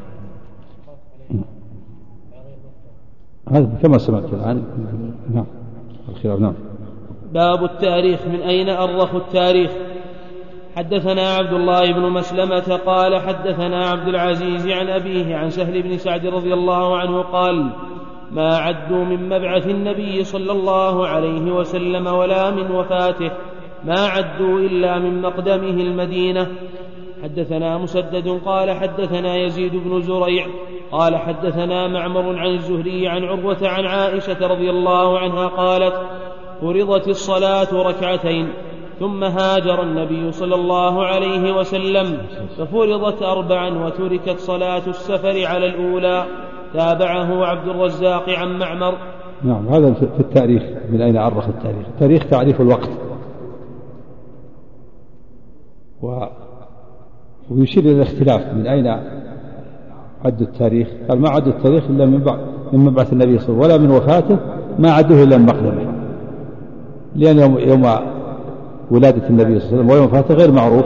هذا كما سمعت الآن. نعم. الخلاف. نعم. باب التاريخ. من أين أرخ التاريخ؟ حدثنا عبد الله بن مسلمة قال حدثنا عبد العزيز عن أبيه عن سهل بن سعد رضي الله عنه قال: ما عدوا من مبعث النبي صلى الله عليه وسلم ولا من وفاته، ما عدوا إلا من مقدمه المدينة. حدثنا مسدد قال حدثنا يزيد بن زريع قال حدثنا معمر عن الزهري عن عروة عن عائشة رضي الله عنها قالت: فرضت الصلاة ركعتين ثم هاجر النبي صلى الله عليه وسلم ففرضت أربعا وتركت صلاة السفر على الأولى. تابعه عبد الرزاق عن معمر. نعم. هذا في التاريخ. من أين عرف التاريخ؟ التاريخ تعريف الوقت، ويشير إلى الاختلاف من أين عد التاريخ. قال: ما عد التاريخ إلا من مبعث النبي صلى الله عليه وسلم، ولا من وفاته ما عدوه إلا من مقدمه، لأن يوم, يوم ولادة النبي صلى الله عليه وسلم ويوم وفاته غير معروف،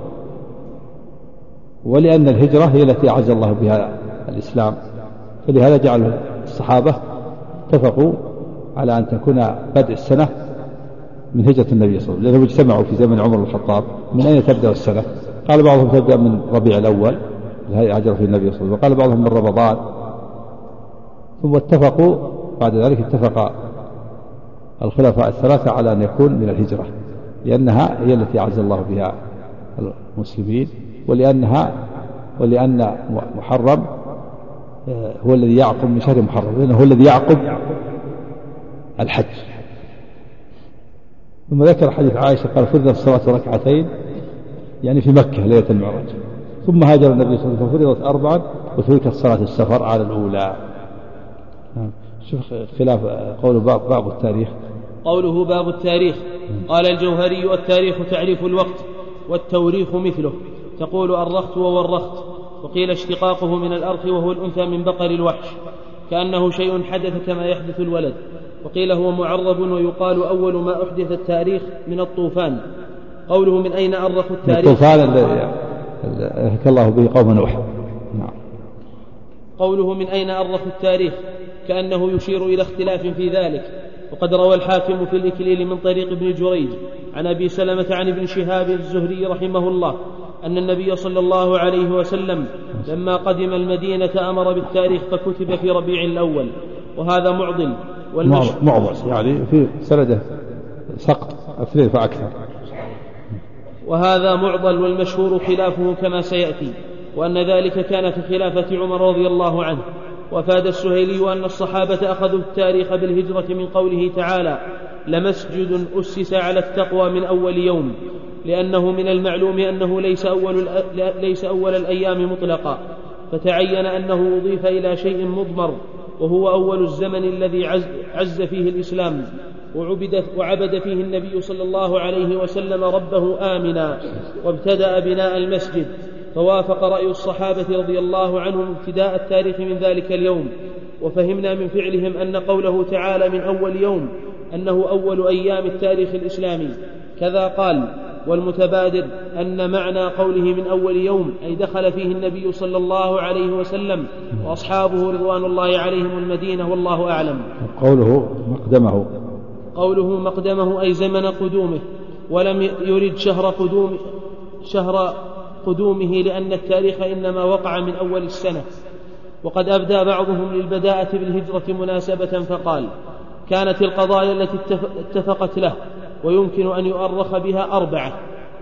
ولأن الهجرة هي التي أعز الله بها الإسلام، فلهذا جعل الصحابة اتفقوا على أن تكون بدء السنة من هجرة النبي صلى الله عليه وسلم، لأنهم اجتمعوا في زمن عمر بن الخطاب من أين تبدأ السنة؟ قال بعضهم تبدأ من ربيع الأول الذي هاجر فيه النبي صلى الله عليه وسلم، وقال بعضهم من رمضان. ثم اتفقوا بعد ذلك اتفق الخلفاء الثلاثة على أن يكون من الهجرة، لأنها هي التي أعز الله بها المسلمين، ولأنها ولأن محرم هو الذي يعقب من شهر محرم، لأنه هو الذي يعقب الحج. ثم ذكر حديث عائشة قال فرضت الصلاة ركعتين يعني في مكة ليلة المعراج، ثم هاجر النبي صلى الله عليه وسلم ففرضت أربعا وتركت صلاة السفر على الأولى. شوف خلاف قوله باب, باب التاريخ. قوله باب التاريخ قال الجوهري التاريخ تعريف الوقت والتوريخ مثله، تقول أرخت وورخت، وقيل اشتقاقه من الأرخ وهو الأنثى من بقر الوحش كأنه شيء حدث كما يحدث الولد، وقيل هو معرب ويقال أول ما أحدث التاريخ من الطوفان. قوله من أين أرخ التاريخ؟ الطوفان الذي أهلك الله به قوم نوح. نعم. قوله من أين أرخ التاريخ كأنه يشير إلى اختلاف في ذلك، وقد روى الحاكم في الإكليل من طريق ابن جريج عن أبي سلمة عن ابن شهاب الزهري رحمه الله أن النبي صلى الله عليه وسلم لما قدم المدينة أمر بالتاريخ فكتب في ربيع الأول، وهذا معضل معضل يعني في سنده سقط اثنين فأكثر، وهذا معضل والمشهور خلافه كما سيأتي، وأن ذلك كان في خلافة عمر رضي الله عنه. وفاد السهيلي أن الصحابة أخذوا التاريخ بالهجرة من قوله تعالى لمسجد أسس على التقوى من أول يوم، لأنه من المعلوم أنه ليس أول, ليس أول الأيام مطلقا، فتعين أنه أضيف إلى شيء مضمر، وهو أول الزمن الذي عز, عز فيه الإسلام وعبد, وعبد فيه النبي صلى الله عليه وسلم ربه آمنا، وابتدأ بناء المسجد، فوافق رأي الصحابة رضي الله عنهم ابتداء التاريخ من ذلك اليوم. وفهمنا من فعلهم أن قوله تعالى من أول يوم أنه أول أيام التاريخ الإسلامي. كذا قال والمتبادر أن معنى قوله من أول يوم أي دخل فيه النبي صلى الله عليه وسلم وأصحابه رضوان الله عليهم المدينة، والله أعلم. قوله مقدمه قوله مقدمه أي زمن قدومه، ولم يرد شهر قدوم شهر قدومه لأن التاريخ إنما وقع من أول السنة. وقد أبدى بعضهم للبداءة بالهجرة مناسبة فقال كانت القضايا التي اتفقت له ويمكن أن يؤرخ بها أربعة: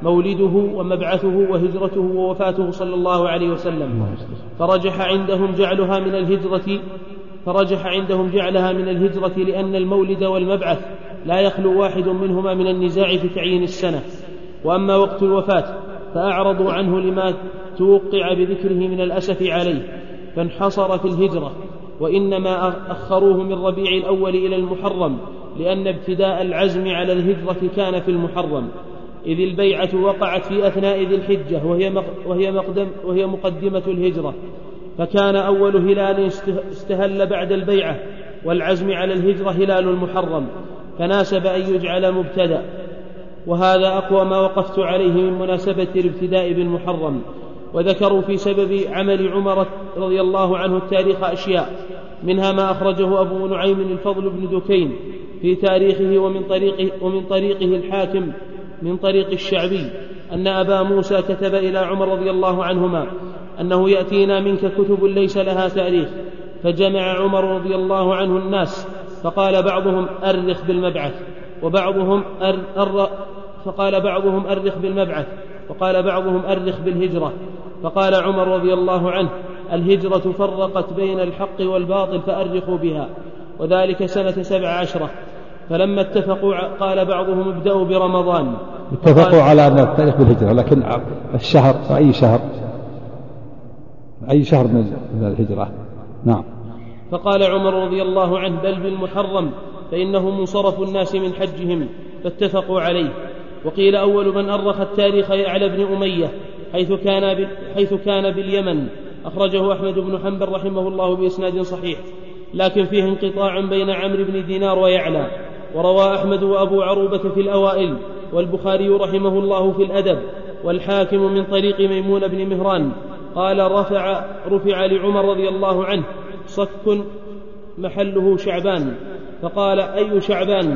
مولده ومبعثه وهجرته ووفاته صلى الله عليه وسلم، فرجح عندهم جعلها من الهجرة فرجح عندهم جعلها من الهجرة لأن المولد والمبعث لا يخلو واحد منهما من النزاع في تعيين السنة. وأما وقت الوفاة فأعرضوا عنه لما توقع بذكره من الأسف عليه، فانحصر في الهجرة، وإنما أخروه من ربيع الأول إلى المحرم، لأن ابتداء العزم على الهجرة كان في المحرم، إذ البيعة وقعت في أثناء ذي الحجة وهي, وهي, مقدم وهي مقدمة الهجرة، فكان أول هلال استهل بعد البيعة والعزم على الهجرة هلال المحرم، فناسب أن يجعل مبتدأ. وهذا أقوى ما وقفت عليه من مناسبة الابتداء بالمحرم. وذكروا في سبب عمل عمر رضي الله عنه التاريخ أشياء، منها ما أخرجه أبو نعيم الفضل بن دكين في تاريخه ومن طريقه, ومن طريقه الحاكم من طريق الشعبي أن أبا موسى كتب إلى عمر رضي الله عنهما أنه يأتينا منك كتب ليس لها تاريخ، فجمع عمر رضي الله عنه الناس، فقال بعضهم أرخ بالمبعث وبعضهم أر أر فقال بعضهم أرخ بالمبعث وقال بعضهم أرخ بالهجرة، فقال عمر رضي الله عنه الهجرة فرقت بين الحق والباطل فأرخوا بها، وذلك سنة سبع عشرة. فلما اتفقوا قال بعضهم ابدأوا برمضان، اتفقوا على أن التاريخ بالهجرة، لكن الشهر أي شهر أي شهر من الهجرة. نعم. فقال عمر رضي الله عنه بل بالمحرم، فإنه منصرف الناس من حجهم، فاتفقوا عليه. وقيل أول من أرخ التاريخ يعلى بن أمية حيث كان, حيث كان باليمن، أخرجه أحمد بن حنبل رحمه الله بإسناد صحيح، لكن فيه انقطاع بين عمرو بن دينار ويعلى. وروى أحمد وأبو عروبة في الأوائل، والبخاري رحمه الله في الأدب، والحاكم من طريق ميمون بن مهران قال رفع, رفع لعمر رضي الله عنه صك محله شعبان، فقال أي شعبان؟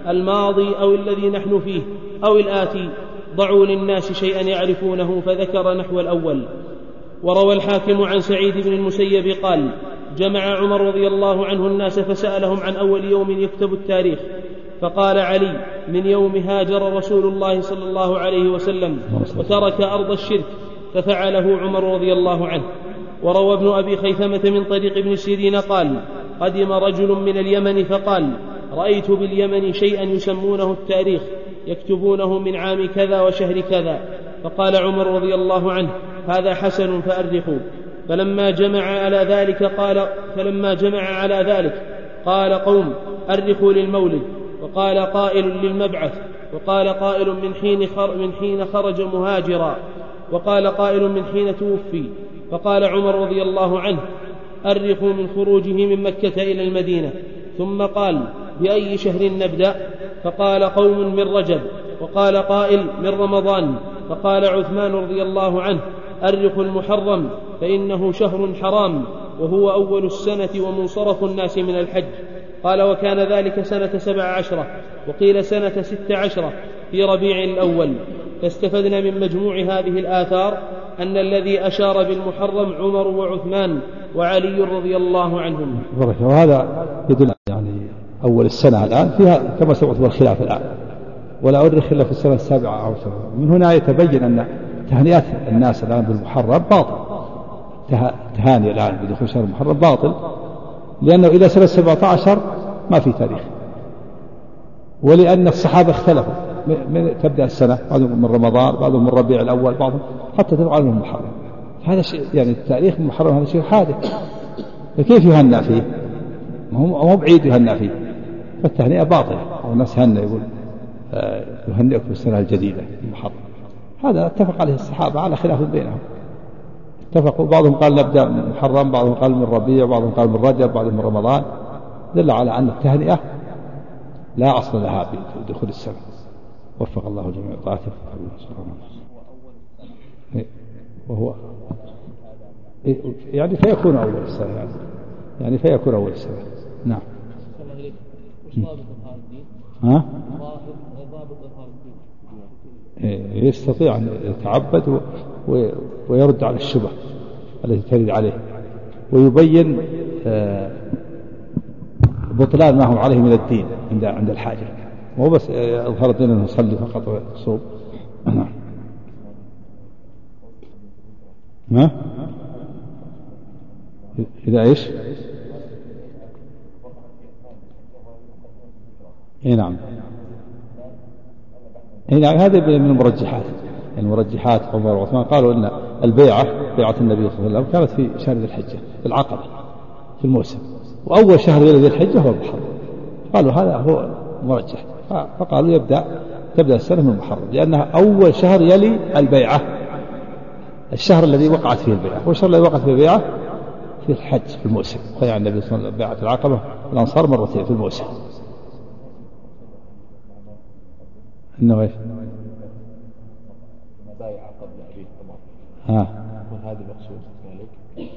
الماضي أو الذي نحن فيه أو الآتي، ضعوا للناس شيئا يعرفونه، فذكر نحو الأول. وروى الحاكم عن سعيد بن المسيب قال: جمع عمر رضي الله عنه الناس فسألهم عن أول يوم يكتب التاريخ، فقال علي: من يوم هاجر رسول الله صلى الله عليه وسلم وترك أرض الشرك، ففعله عمر رضي الله عنه. وروى ابن أبي خيثمة من طريق ابن سيرين قال: قدم رجل من اليمن فقال: رأيت باليمن شيئا يسمونه التاريخ، يكتبونه من عام كذا وشهر كذا. فقال عمر رضي الله عنه: هذا حسن فأرخوا. فلما جمع على ذلك قال فلما جمع على ذلك قال قوم: أرخوا للمولد. وقال قائل: للمبعث. وقال قائل: من حين, من حين خرج مهاجرا. وقال قائل: من حين توفي. فقال عمر رضي الله عنه: أرخوا من خروجه من مكة إلى المدينة. ثم قال: بأي شهر نبدأ؟ فقال قوم: من رجب. وقال قائل: من رمضان. فقال عثمان رضي الله عنه: أرخوا المحرم، فإنه شهر حرام، وهو أول السنة ومنصرف الناس من الحج. قال: وكان ذلك سنة سبع عشرة، وقيل سنة ست عشرة في ربيع الأول. فاستفدنا من مجموع هذه الآثار أن الذي أشار بالمحرم عمر وعثمان وعلي رضي الله عنهم. وهذا يدل يعني أول السنة الآن فيها كما سمعت بالخلاف الآن، ولا أرخ إلا في السنة السابعة أو سبعة. من هنا يتبين أن تهنئات الناس الآن بالمحرم باطل، تهاني الآن بدخول شهر المحرم باطل، لأنه إلى سنة سبعة عشر ما في تاريخ، ولأن الصحابة اختلفوا من تبدأ السنة، بعضهم من رمضان، بعضهم من ربيع الأول، بعضهم حتى تبقى من المحرم. هذا شيء يعني التاريخ المحرم هذا شيء حادث، فكيف يهنأ فيه؟ ما هو بعيد يهنأ فيه، فالتهنئة باطلة. أو الناس هنأ يقول يهنئك بالسنة الجديدة المحرم، هذا اتفق عليه الصحابة على خلاف بينهم، اتفقوا. بعضهم قال نبدأ من محرم، بعضهم قال من ربيع، بعضهم قال من رجب، بعضهم من رمضان. دل على أن التهنئة لا أصل لها في دخول السنة. وفق الله جميع طاعته وهو يعني فيكون أول السنة يعني, يعني فيكون أول السنة. نعم. ها؟ يستطيع أن يتعبد ويرد على الشبه التي ترد عليه، ويبين بطلان ما هو عليه من الدين عند عند الحاجة، مو بس أظهر الدين أنه يصلي فقط ويصوم. ها؟ إذا إيش؟ إيه نعم. إيه نعم، هذا من المرجحات، يعني مرجحات عمر وعثمان قالوا إن البيعة بيعة النبي صلى الله عليه وسلم كانت في شهر ذي الحجة في العقبة في الموسم، وأول شهر ذي الحجة هو المحرم. قالوا هذا هو مرجح، فقالوا يبدأ تبدأ السنة من المحرم، لأنها أول شهر يلي البيعة، الشهر الذي وقعت فيه البيعة. والشهر الذي وقعت فيه البيعة في الحج في الموسم، بيع النبي صلى الله عليه وسلم بيعة العقبة الأنصار مرتين في الموسم. إنه إيش؟ بايع قبل أبيه عمر. ها. وهذا مقصود ذلك.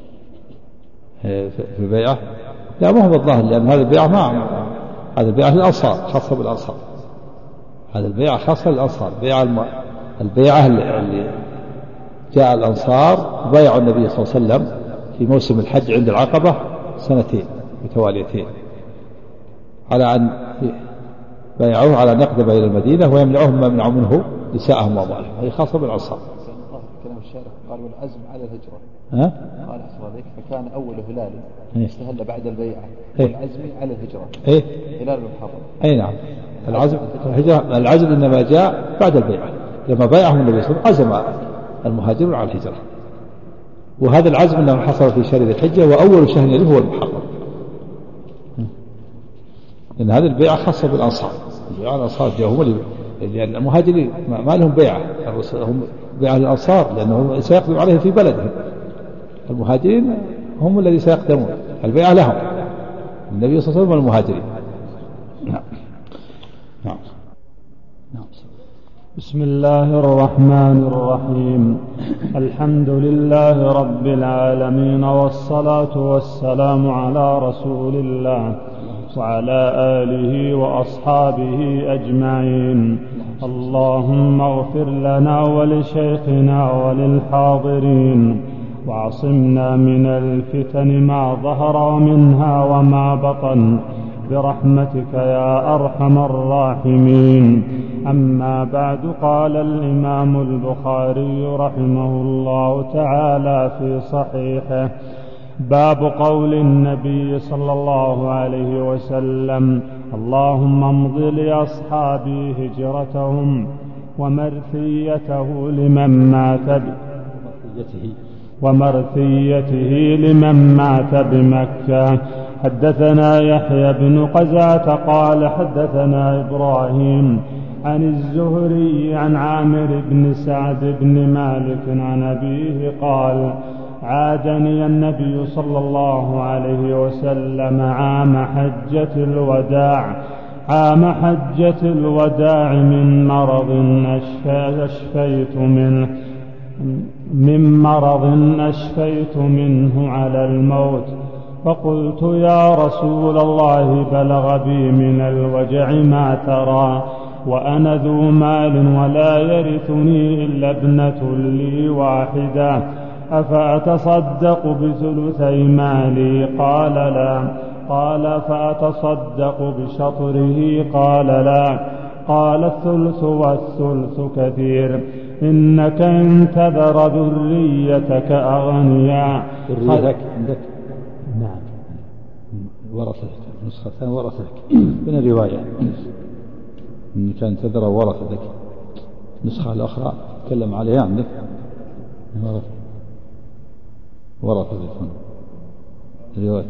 في البيعة؟ لا، ما هو بالظاهر، لأن هذه البيعة ما هذه البيعة للأنصار، خاصة بالأنصار. هذه البيعة خاصة للأنصار، بيعة الم... البيعة اللي جاء الأنصار بايعوا النبي صلى الله عليه وسلم في موسم الحج عند العقبة سنتين متواليتين، على أن بايعوه على أن يقدم إلى المدينة ويمنعهم ما منعوا منه نساءهم وأموالهم. هذه خاصة بالأنصار. كلام الشارع قال والعزم على الهجرة. ها؟ قال أحسن ذلك، فكان أول هلال استهل بعد البيعة إيه؟ والعزم على الهجرة. إيه؟ هلال المحرم. أي نعم. العزم الهجرة، العزم إنما جاء بعد البيعة، لما بايعهم النبي صلى الله عليه وسلم عزم المهاجرون على الهجرة، وهذا العزم إنما حصل في شهر ذي الحجة، وأول شهر يليه هو المحرم، لأن هذه البيعة خاصة بالأنصار. البيعة الأنصار جاءوا هم لأن المهاجرين ما لهم بيعة، هم بيعة الأنصار لأنهم سيقدم عليهم في بلدهم. المهاجرين هم الذي سيقدمون، البيعة لهم النبي صلى الله عليه وسلم والمهاجرين. نعم. نعم. نعم. بسم الله الرحمن الرحيم. الحمد لله رب العالمين، والصلاة والسلام على رسول الله وعلى آله وأصحابه أجمعين. اللهم اغفر لنا ولشيخنا وللحاضرين، وعصمنا من الفتن ما ظهر منها وما بطن برحمتك يا أرحم الراحمين. أما بعد، قال الإمام البخاري رحمه الله تعالى في صحيحه: باب قول النبي صلى الله عليه وسلم: اللهم امض لأصحابي هجرتهم ومرثيته لمن مات ومرثيته لمن مات بمكة. حدثنا يحيى بن قزعة قال حدثنا إبراهيم عن الزهري عن عامر بن سعد بن مالك عن أبيه قال: عادني النبي صلى الله عليه وسلم عام حجة الوداع عام حجة الوداع من مرض أشفيت منه من مرض أشفيت منه على الموت، فقلت: يا رسول الله، بلغ بي من الوجع ما ترى، وأنا ذو مال ولا يرثني إلا ابنة لي واحدة، أفأتصدق بثلثي مالي؟ قال: لا. قال: فأتصدق بشطره؟ قال: لا. قال: الثلث والثلث كثير، إنك إن تذر ذريتك أغنياء. ذريتك عندك؟ نعم، ورثتك، نسخة ثانية ورثتك من الرواية، إنك إن تذر ورثتك. النسخة الأخرى تكلم عليها عندك ورثتك الرواية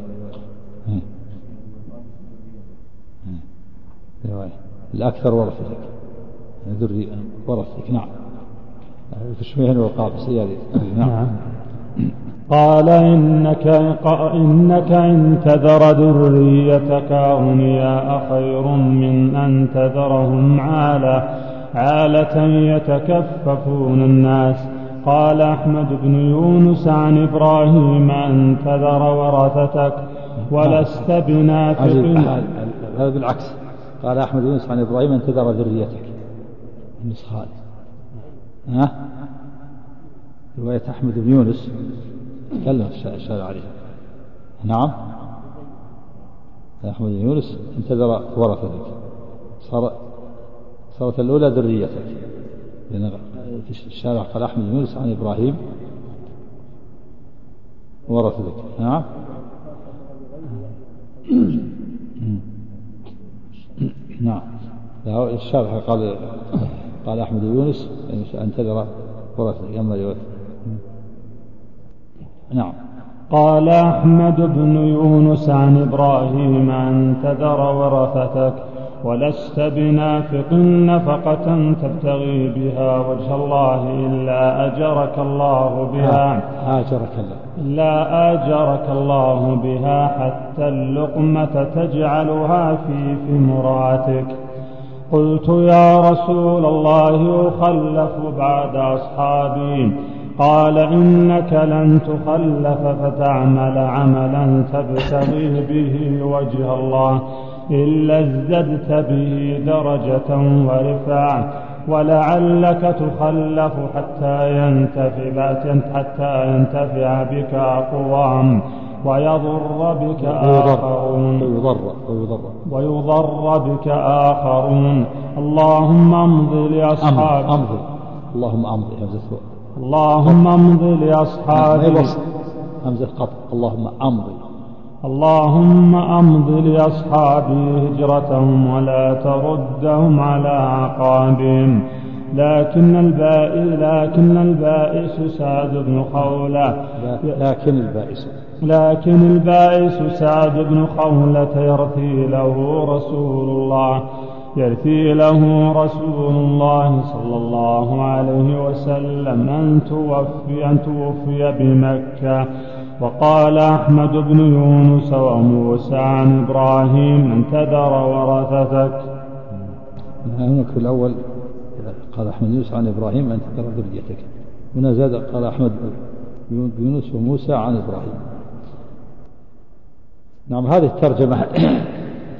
رواية الأكثر ورثتك ذري ورثتك. نعم، في الشميهن والقابس. نعم. قال: إنك, إنك إن تذر ذريتك أغنياء خير من أن تذرهم عالة عالة يتكففون الناس. قال أحمد بن يونس عن إبراهيم: أن تذر ورثتك ولست بنافق. هذا بالعكس، قال أحمد بن يونس عن إبراهيم: أن تذر ذريتك. النسخة ها رواية أحمد بن يونس تكلم الشارع عليها. نعم، أحمد بن يونس: أن تذر ورثتك. صار صارت الأولى ذريتك، لأن في الشارع قال أحمد بن يونس عن إبراهيم ورثتك. نعم. نعم، الشارع قال قال أحمد بن يونس أن تذر ورثتك. أما رواية. نعم. قال أحمد بن يونس عن إبراهيم: أن تذر ورثتك ولست بنافق نفقة تبتغي بها وجه الله إلا أجرك الله بها آجرك الله إلا آجرك الله بها حتى اللقمة تجعلها في في مراتك. قلت: يا رسول الله، أخلف بعد أصحابي؟ قال: إنك لن تخلف فتعمل عملا تبتغي به وجه الله إلا ازددت به درجة ورفعة، ولعلك تخلف حتى ينتفع حتى ينتفع بك أقوام ويضر بك آخرون ويضر بك آخرون. اللهم امض لأصحابك اللهم امض اللهم امض لأصحابك همزة قطع. اللهم امض اللهم امض لأصحابي هجرتهم ولا تردهم على عقابهم. لكن البائس لكن البائس سعد بن خولة لكن البائس لكن البائس سعد بن خولة يرثي له رسول الله يرثي له رسول الله صلى الله عليه وسلم أن توفي, أن توفي بمكة. وقال أحمد بن يونس وموسى عن إبراهيم: أن تذر ورثتك. هناك في الأول قال أحمد بن يونس عن إبراهيم: أن تذر ذريتك. هنا زاد قال أحمد بن يونس وموسى عن إبراهيم. نعم، هذه الترجمة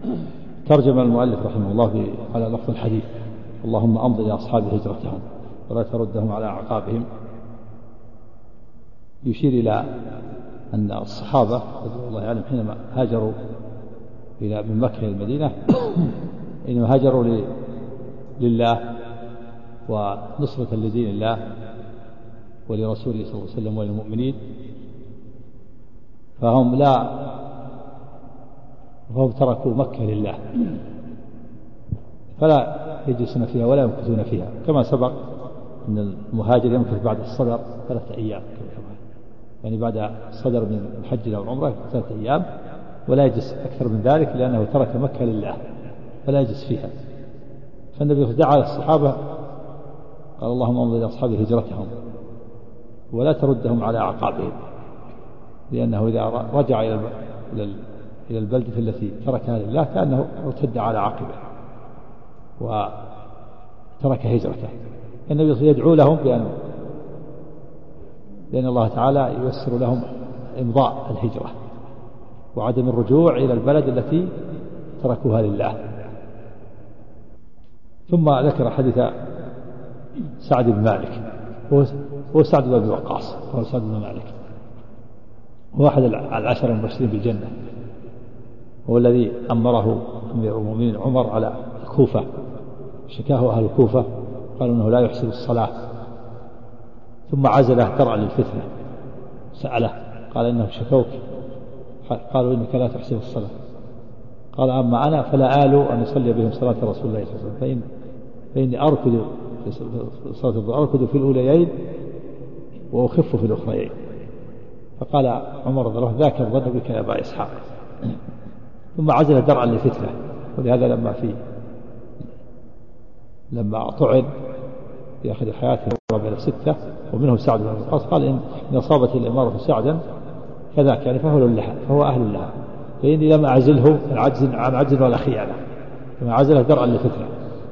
ترجم المؤلف رحمه الله على لفظ الحديث: اللهم أمض لأصحاب هجرتهم ولا تردهم على أعقابهم، يشير إلى أن الصحابة رضي الله عنهم حينما هاجروا إلى من مكة إلى المدينة إنما هاجروا لله ونصرة لدين الله ولرسوله صلى الله عليه وسلم وللمؤمنين، فهم لا فهم تركوا مكة لله فلا يجلسون فيها ولا يمكثون فيها، كما سبق أن المهاجر يمكث بعد الصدر ثلاثة أيام، يعني بعد الصدر من الحج أو العمرة ثلاثة أيام، ولا يجلس أكثر من ذلك لأنه ترك مكة لله فلا يجلس فيها. فالنبي دعا الصحابة قال: اللهم امض لأصحاب هجرتهم ولا تردهم على أعقابهم، لأنه إذا رجع إلى إلى البلدة التي تركها لله كأنه ارتد على عقبه وترك هجرته. النبي يدعو لهم بأن لأن الله تعالى ييسر لهم إمضاء الهجرة وعدم الرجوع إلى البلد التي تركوها لله. ثم ذكر حديث سعد بن مالك، هو سعد بن أبي وقاص، هو سعد بن مالك، هو أحد العشر المبشرين بالجنة، هو الذي أمره أمير المؤمنين عمر على الكوفة، شكاه أهل الكوفة قالوا أنه لا يحسن الصلاة، ثم عزله درعا للفتنة، سأله قال: إنه شكوك، قالوا: إنك لا تحسن الصلاة. قال: أما أنا فلا آل أن يصلي بهم صلاة رسول الله صلى الله عليه وسلم، فإن فإني أركض في صلاة الظهر أركض في الأوليين وأخف في الأخريين. فقال عمر رضي الله عنه: ذاك الظن بك يا أبا إسحاق. ثم عزل درعا للفتنة، ولهذا لما في لما طعن في آخر حياته من ستة ومنهم سعد بن وقاص قال: إن أصابت الإمارة سعدا فذاك، يعني فهو لها فهو أهل لها، فإني لم أعزله العجز عن عجز ولا خيانة، كما عزله درعا للفتنة.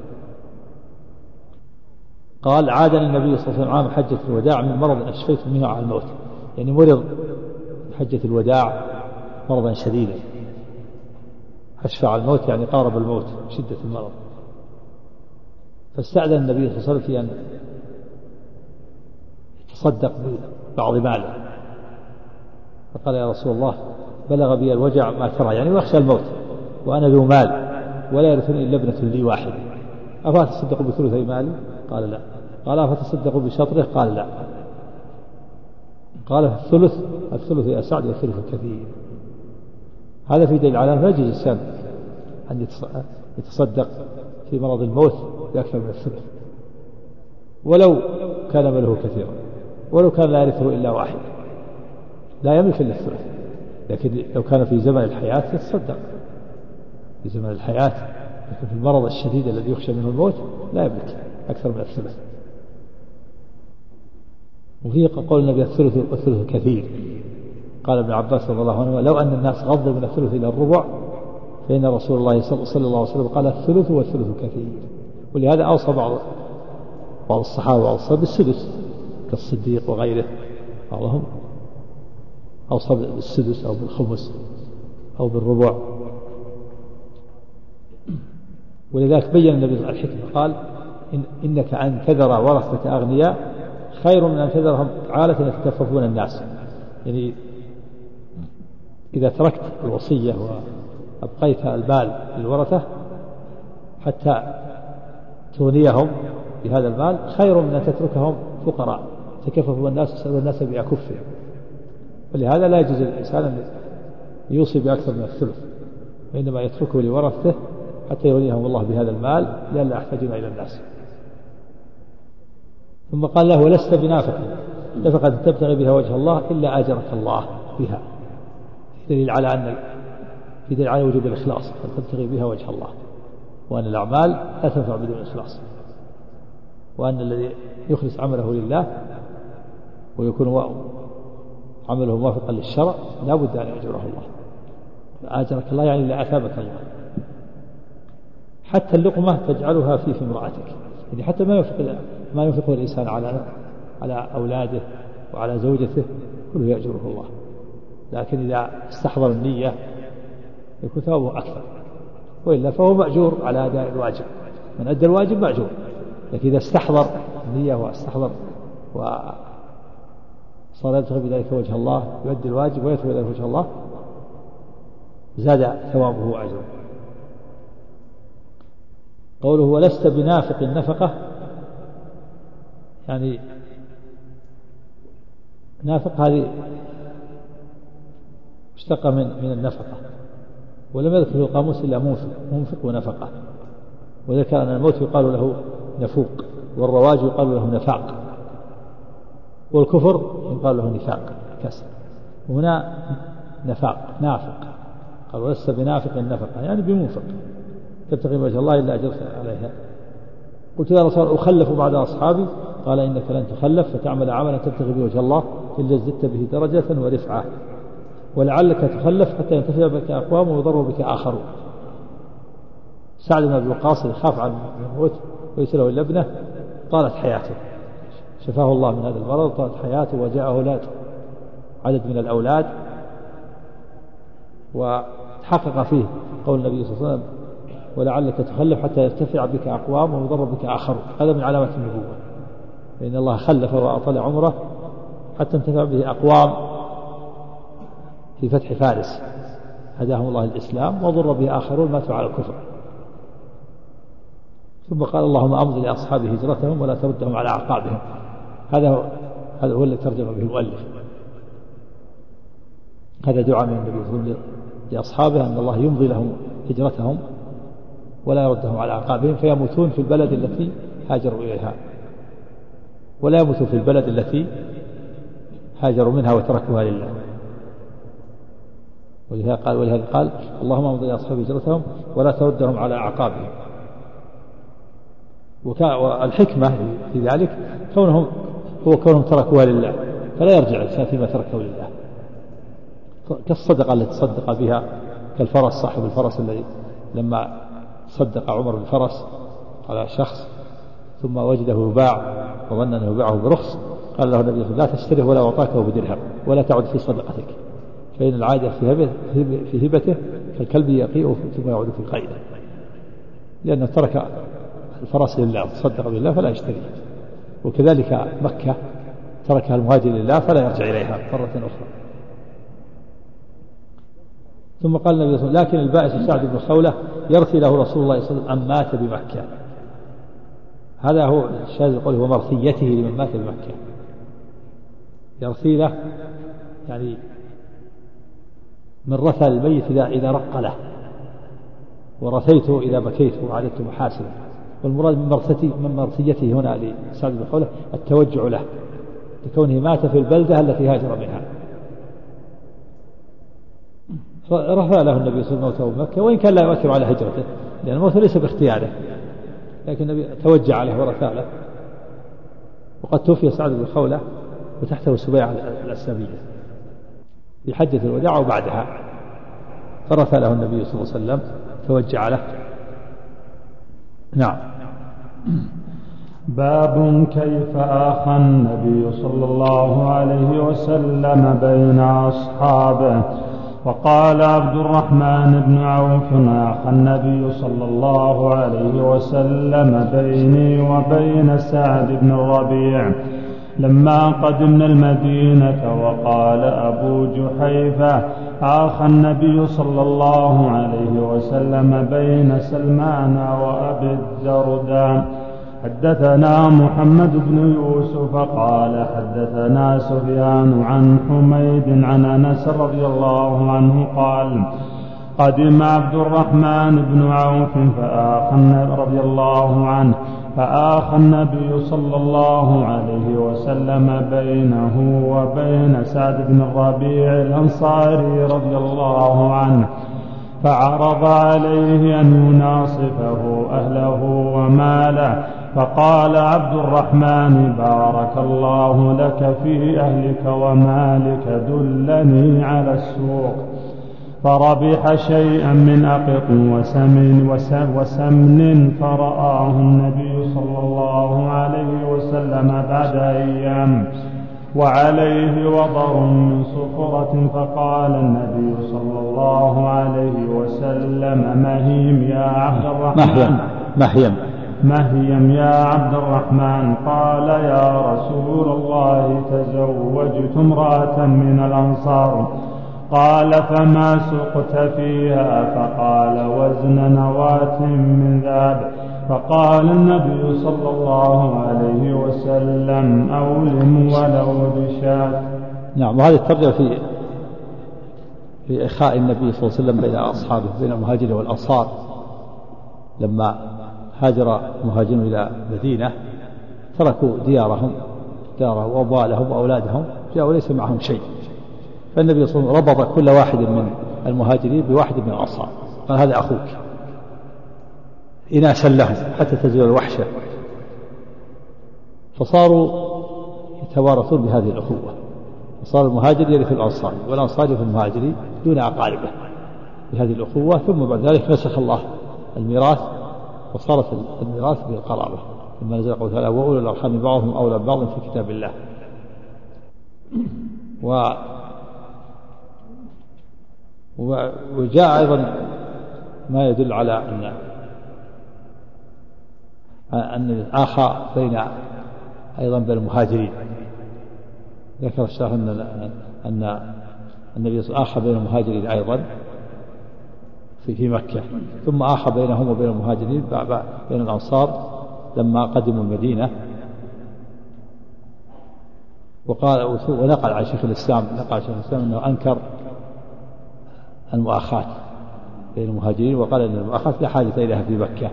قال: عادني النبي صلى الله عليه وسلم عام حجة الوداع من مرض أشفيت منه على الموت، يعني مرض حجة الوداع مرضا شديدا، أشفى على الموت يعني قارب الموت شدة المرض. فاستأذن النبي صلى الله عليه وسلم في أن يتصدق ببعض ماله، فقال: يا رسول الله بلغ بي الوجع ما ترى، يعني ويخشى الموت وأنا ذو مال ولا يرثني إلا ابنة لي واحدة، أفتصدق بثلثي مالي؟ قال: لا. قال: أفتصدق بشطره؟ قال: لا. قال: الثلث الثلث يا سعد والثلث كثير. هذا في دليل على أنه لا يجوز الإنسان أن يتصدق في مرض الموت بأكثر من الثلث، ولو كان ماله كثيرا، ولو كان لا يرثه إلا واحد لا يملك إلا الثلث. لكن لو كان في زمن الحياة يتصدق في زمن الحياة، لكن في المرض الشديد الذي يخشى منه الموت لا يملك أكثر من الثلث. وفيه قول النبي: الثلث والثلث كثير. قال ابن عباس رضي الله عنه: لو أن الناس غضوا من الثلث إلى الربع فإن رسول الله صلى الله عليه وسلم قال: الثلث والثلث كثير. ولهذا أوصى بعض بعض الصحابة وبعض الصحابة بالسدس كالصديق وغيره، بعضهم أوصى بالسدس أو بالخمس أو بالربع. ولذلك بين النبي الحكمة، قال: إن إنك أن تذر ورثة أغنياء خير من أن تذرهم عالة يتكففون الناس. يعني إذا تركت الوصية وأبقيت المال للورثة حتى تغنيهم بهذا المال خير من أن تتركهم فقراء تكففوا الناس يسألون الناس بأكفهم. ولهذا لا يجوز الإنسان أن يوصي بأكثر من الثلث، وإنما يتركه لورثته حتى يغنيهم الله بهذا المال لئلا يحتاجون إلى الناس. ثم قال له: ولست بنافق نفقة تبتغي بها وجه الله إلا أجرك الله بها، في دليل على أن في دليل على وجوب الإخلاص، تبتغي بها وجه الله، وأن الأعمال لا تنفع بدون إخلاص، وأن الذي يخلص عمله لله ويكون عمله موافقا للشرع لا بد أن يأجره الله. أجرك الله يعني لا أثابك الله. حتى اللقمة تجعلها في في امرأتك، يعني حتى ما ينفق ما ينفقه الإنسان على على أولاده وعلى زوجته كله يأجره الله، لكن إذا استحضر النية يكون ثوابه أكثر. وإلا فهو مأجور على أداء الواجب، من أدى الواجب مأجور. لكن إذا استحضر النية واستحضر وصار يبتغي بذلك وجه الله، يؤدي الواجب ويدخل بذلك وجه الله، زاد ثوابه وأجره. قوله ولست بنافق النفقة، يعني نافق هذه مشتقة من من النفقة، ولم يذكر في القاموس إلا منفق منفق ونفقة، وذكر أن الموت يقال له نفوق، والرواج يقال له نفاق، والكفر يقال له نفاق كسر، وهنا نفاق نافق. قال ولست بنافق النفقة يعني بمنفق تبتغي وجه الله إلا أجرت عليها. قلت يا رسول الله أخلف بعد أصحابي؟ قال إنك لن تخلف فتعمل عملا تبتغي بوجه الله إلا ازددت به درجة ورفعة، ولعلك تخلف حتى ينتفع بك أقوام ويضر بك آخرون. سعد بن أبي وقاص يخاف عن الموت وليس له إلا ابنه، طالت حياته، شفاه الله من هذا المرض، طالت حياته وجاء أولاد عدد من الأولاد، وتحقق فيه قول النبي صلى الله عليه وسلم ولعلك تخلف حتى يرتفع بك أقوام ويضر بك آخرون. هذا من علامات النبوة، فإن الله خلف وأطال عمره حتى انتفع به أقوام في فتح فارس هداهم الله الإسلام، وضر به آخرون ماتوا على الكفر. ثم قال اللهم أمضي لأصحاب هجرتهم ولا تردهم على أعقابهم. هذا هو هذا هو الذي ترجم به المؤلف. هذا دعاء من النبي صلى الله عليه وسلم لأصحابه أن الله يمضي لهم هجرتهم ولا يردهم على أعقابهم فيموتون في البلد التي هاجروا إليها، ولا يموتوا في البلد التي هاجروا منها وتركوها لله. ولهذا قال ولهذا قال اللهم امضي لأصحاب هجرتهم ولا تردهم على أعقابهم. والحكمة في ذلك كونهم هو كونهم تركوها لله، فلا يرجع الإنسان فيما تركه لله، كالصدقة التي تصدق بها، كالفرس صاحب الفرس الذي لما صدق عمر بالفرس على شخص ثم وجده يباع وظن أنه يباعه برخص، قال له النبي لا تشتريه ولا أعطاكه بدرهم ولا تعد في صدقتك، فإن العادة في هبته كالكلب يقيء ثم يعود في قيده، لأنه ترك الفرس لله تصدق بالله فلا يشتريه. وكذلك مكة تركها المهاجر لله فلا يرجع إليها مرة أخرى. ثم قال النبي صلى الله عليه وسلم لكن البائس سعد بن خولة يرثي له رسول الله صلى الله عليه وسلم أن مات بمكة. هذا هو الشاهد القول هو مرثيته لمن مات بمكة، يرثي له يعني من رثى الميت إذا رق له، ورثيته إذا بكيت وعددت محاسنا. والمراد من مرثيته من مرثيته هنا لسعد بن خولة التوجع له لكونه مات في البلدة التي هاجر منها، فرثى له النبي صلى الله عليه وسلم بمكة، وإن كان لا يؤثر على هجرته لأن الموت ليس باختياره، لكن النبي توجع عليه ورثى له. وقد توفي سعد بن خولة وتحته سبيعة الأسلمية في حجة الوداع وبعدها، فرثى له النبي صلى الله عليه وسلم توجع له. نعم. باب كيف آخى النبي صلى الله عليه وسلم بين أصحابه. وقال عبد الرحمن بن عوف آخى النبي صلى الله عليه وسلم بيني وبين سعد بن الربيع لما قدمنا المدينة. وقال أبو جحيفة آخى النبي صلى الله عليه وسلم بين سلمان وأبي الدرداء. حدثنا محمد بن يوسف قال حدثنا سفيان عن حميد عن أنس رضي الله عنه قال قدم عبد الرحمن بن عوف فآخى رضي الله عنه فآخى النبي صلى الله عليه وسلم بينه وبين سعد بن الربيع الأنصاري رضي الله عنه، فعرض عليه أن يناصفه أهله وماله، فقال عبد الرحمن بارك الله لك في أهلك ومالك دلني على السوق. فربح شيئا من أقط وسمن, وسمن فرآه النبي صلى الله عليه وسلم بعد أيام، وعليه وضر من صفرة، فقال النبي صلى الله عليه وسلم: مهيم يا عبد الرحمن. مهيم مهيم مهيم يا عبد الرحمن. قال: يا رسول الله، تزوجت امرأة من الأنصار. قال: فما سقت فيها؟ فقال: وزن نواة من ذهب. فقال النبي صلى الله عليه وسلم: أولم ولو بشاة. نعم. وهذه الترجمة في في إخاء النبي صلى الله عليه وسلم بين أصحابه، بين المهاجرين والأنصار، لما هاجر المهاجرون إلى مدينة تركوا ديارهم دارهم وأموالهم وأولادهم، جاءوا ليس معهم شيء، فالنبي صلى الله عليه وسلم ربط كل واحد من المهاجرين بواحد من الأنصار، قال: هذا أخوك، إناسا لهم حتى تزول الوحشة، فصاروا يتوارثون بهذه الأخوة، وصار المهاجر يرث الأنصار والأنصار يرث المهاجرين دون أقاربه بهذه الأخوة. ثم بعد ذلك نسخ الله الميراث وصارت الميراث بالقرابة، ثم نزل قوله تعالى: وأولو الأرحام بعضهم أولى ببعض في كتاب الله. و وجاء أيضا ما يدل على أن أن آخى بين أيضا بين المهاجرين. ذكر الشيخ أن أن النبي آخى بين المهاجرين أيضا في في مكة، ثم آخى بينهم وبين المهاجرين بين الأنصار لما قدموا المدينة. وقال ونقل عن شيخ الإسلام نقل عن شيخ الإسلام أنه أنكر المؤاخاة بين المهاجرين، وقال أن المؤاخاة لا حاجة إليها في مكة،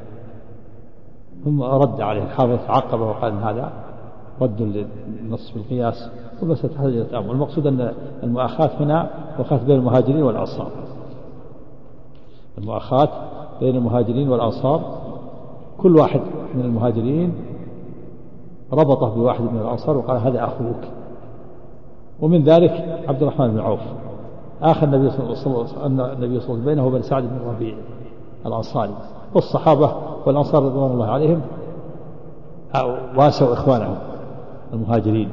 ثم رد عليه الحافظ عقبه وقال أن هذا رد للنص في القياس، وبس تحتاج إلى تأمل. المقصود أن المؤاخاة هنا مؤاخاة بين المهاجرين والأنصار، المؤاخاة بين المهاجرين والأنصار، كل واحد من المهاجرين ربطه بواحد من الأنصار وقال: هذا أخوك. ومن ذلك عبد الرحمن بن عوف آخر النبي صلى الله عليه وسلم أن النبي صلى الله عليه وسلم بينه وبين سعد بن ربيع الأنصاري، والصحابة والأنصار رضوان الله عليهم واسوا إخوانهم المهاجرين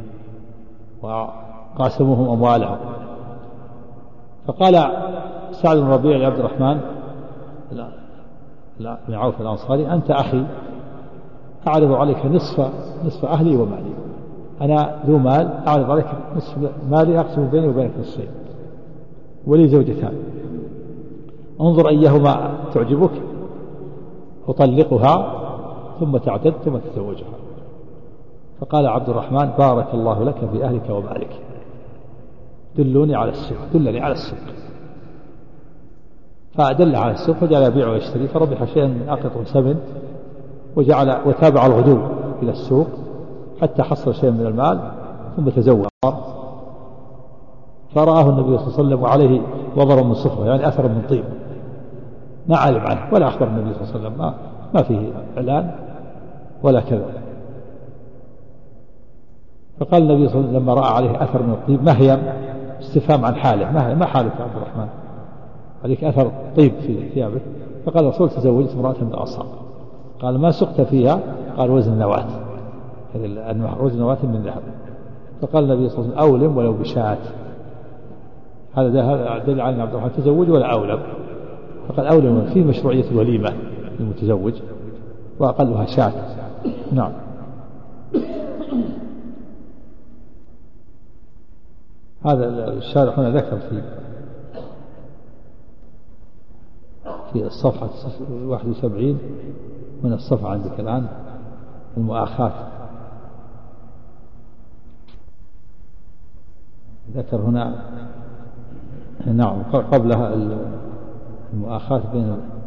وقاسموهم أموالهم. فقال سعد بن ربيع لعبد الرحمن لا لا بن عوف الأنصاري: أنت أخي، أعرض عليك نصف نصف أهلي ومالي، أنا ذو مال، أعرض عليك نصف مالي أقسم بيني وبينك نصفين، ولي زوجتان، انظر أيهما تعجبك أطلقها ثم تعتد ثم تتزوجها. فقال عبد الرحمن: بارك الله لك في أهلك ومالك، دلوني على السوق، دلني على السوق. فأدل على السوق وجعل يبيع ويشتري، فربح شيئا من أقط ثمن، وجعل وتابع الغدو إلى السوق حتى حصل شيئا من المال، ثم تزوج. فرآه النبي صلى الله عليه وسلم وعليه وضر من صفرة، يعني أثر من طيب، ما علم عنه ولا أخبر النبي صلى الله عليه وسلم، ما, ما فيه إعلان ولا كذا. فقال النبي صلى الله عليه وسلم لما رأى عليه أثر من الطيب: ما هي؟ استفهام عن حاله، ما, ما حالك يا عبد الرحمن؟ عليك أثر طيب في ثيابك. فقال الرسول: تزوجت امرأة من الأنصار. قال: ما سقت فيها؟ قال: وزن نواة، وزن نواة من ذهب. فقال النبي صلى الله عليه وسلم: أولم ولو بشاة. هذا دليل على أن عبد الرحمن تزوج ولا أولم. فقال: أولم في مشروعية الوليمة للمتزوج، وأقلها شاة. نعم. هذا الشارح هنا ذكر في في الصفحة واحد وسبعين من الصفحة عندك الآن المؤاخاة، ذكر هنا نعم قبلها المؤاخاة بين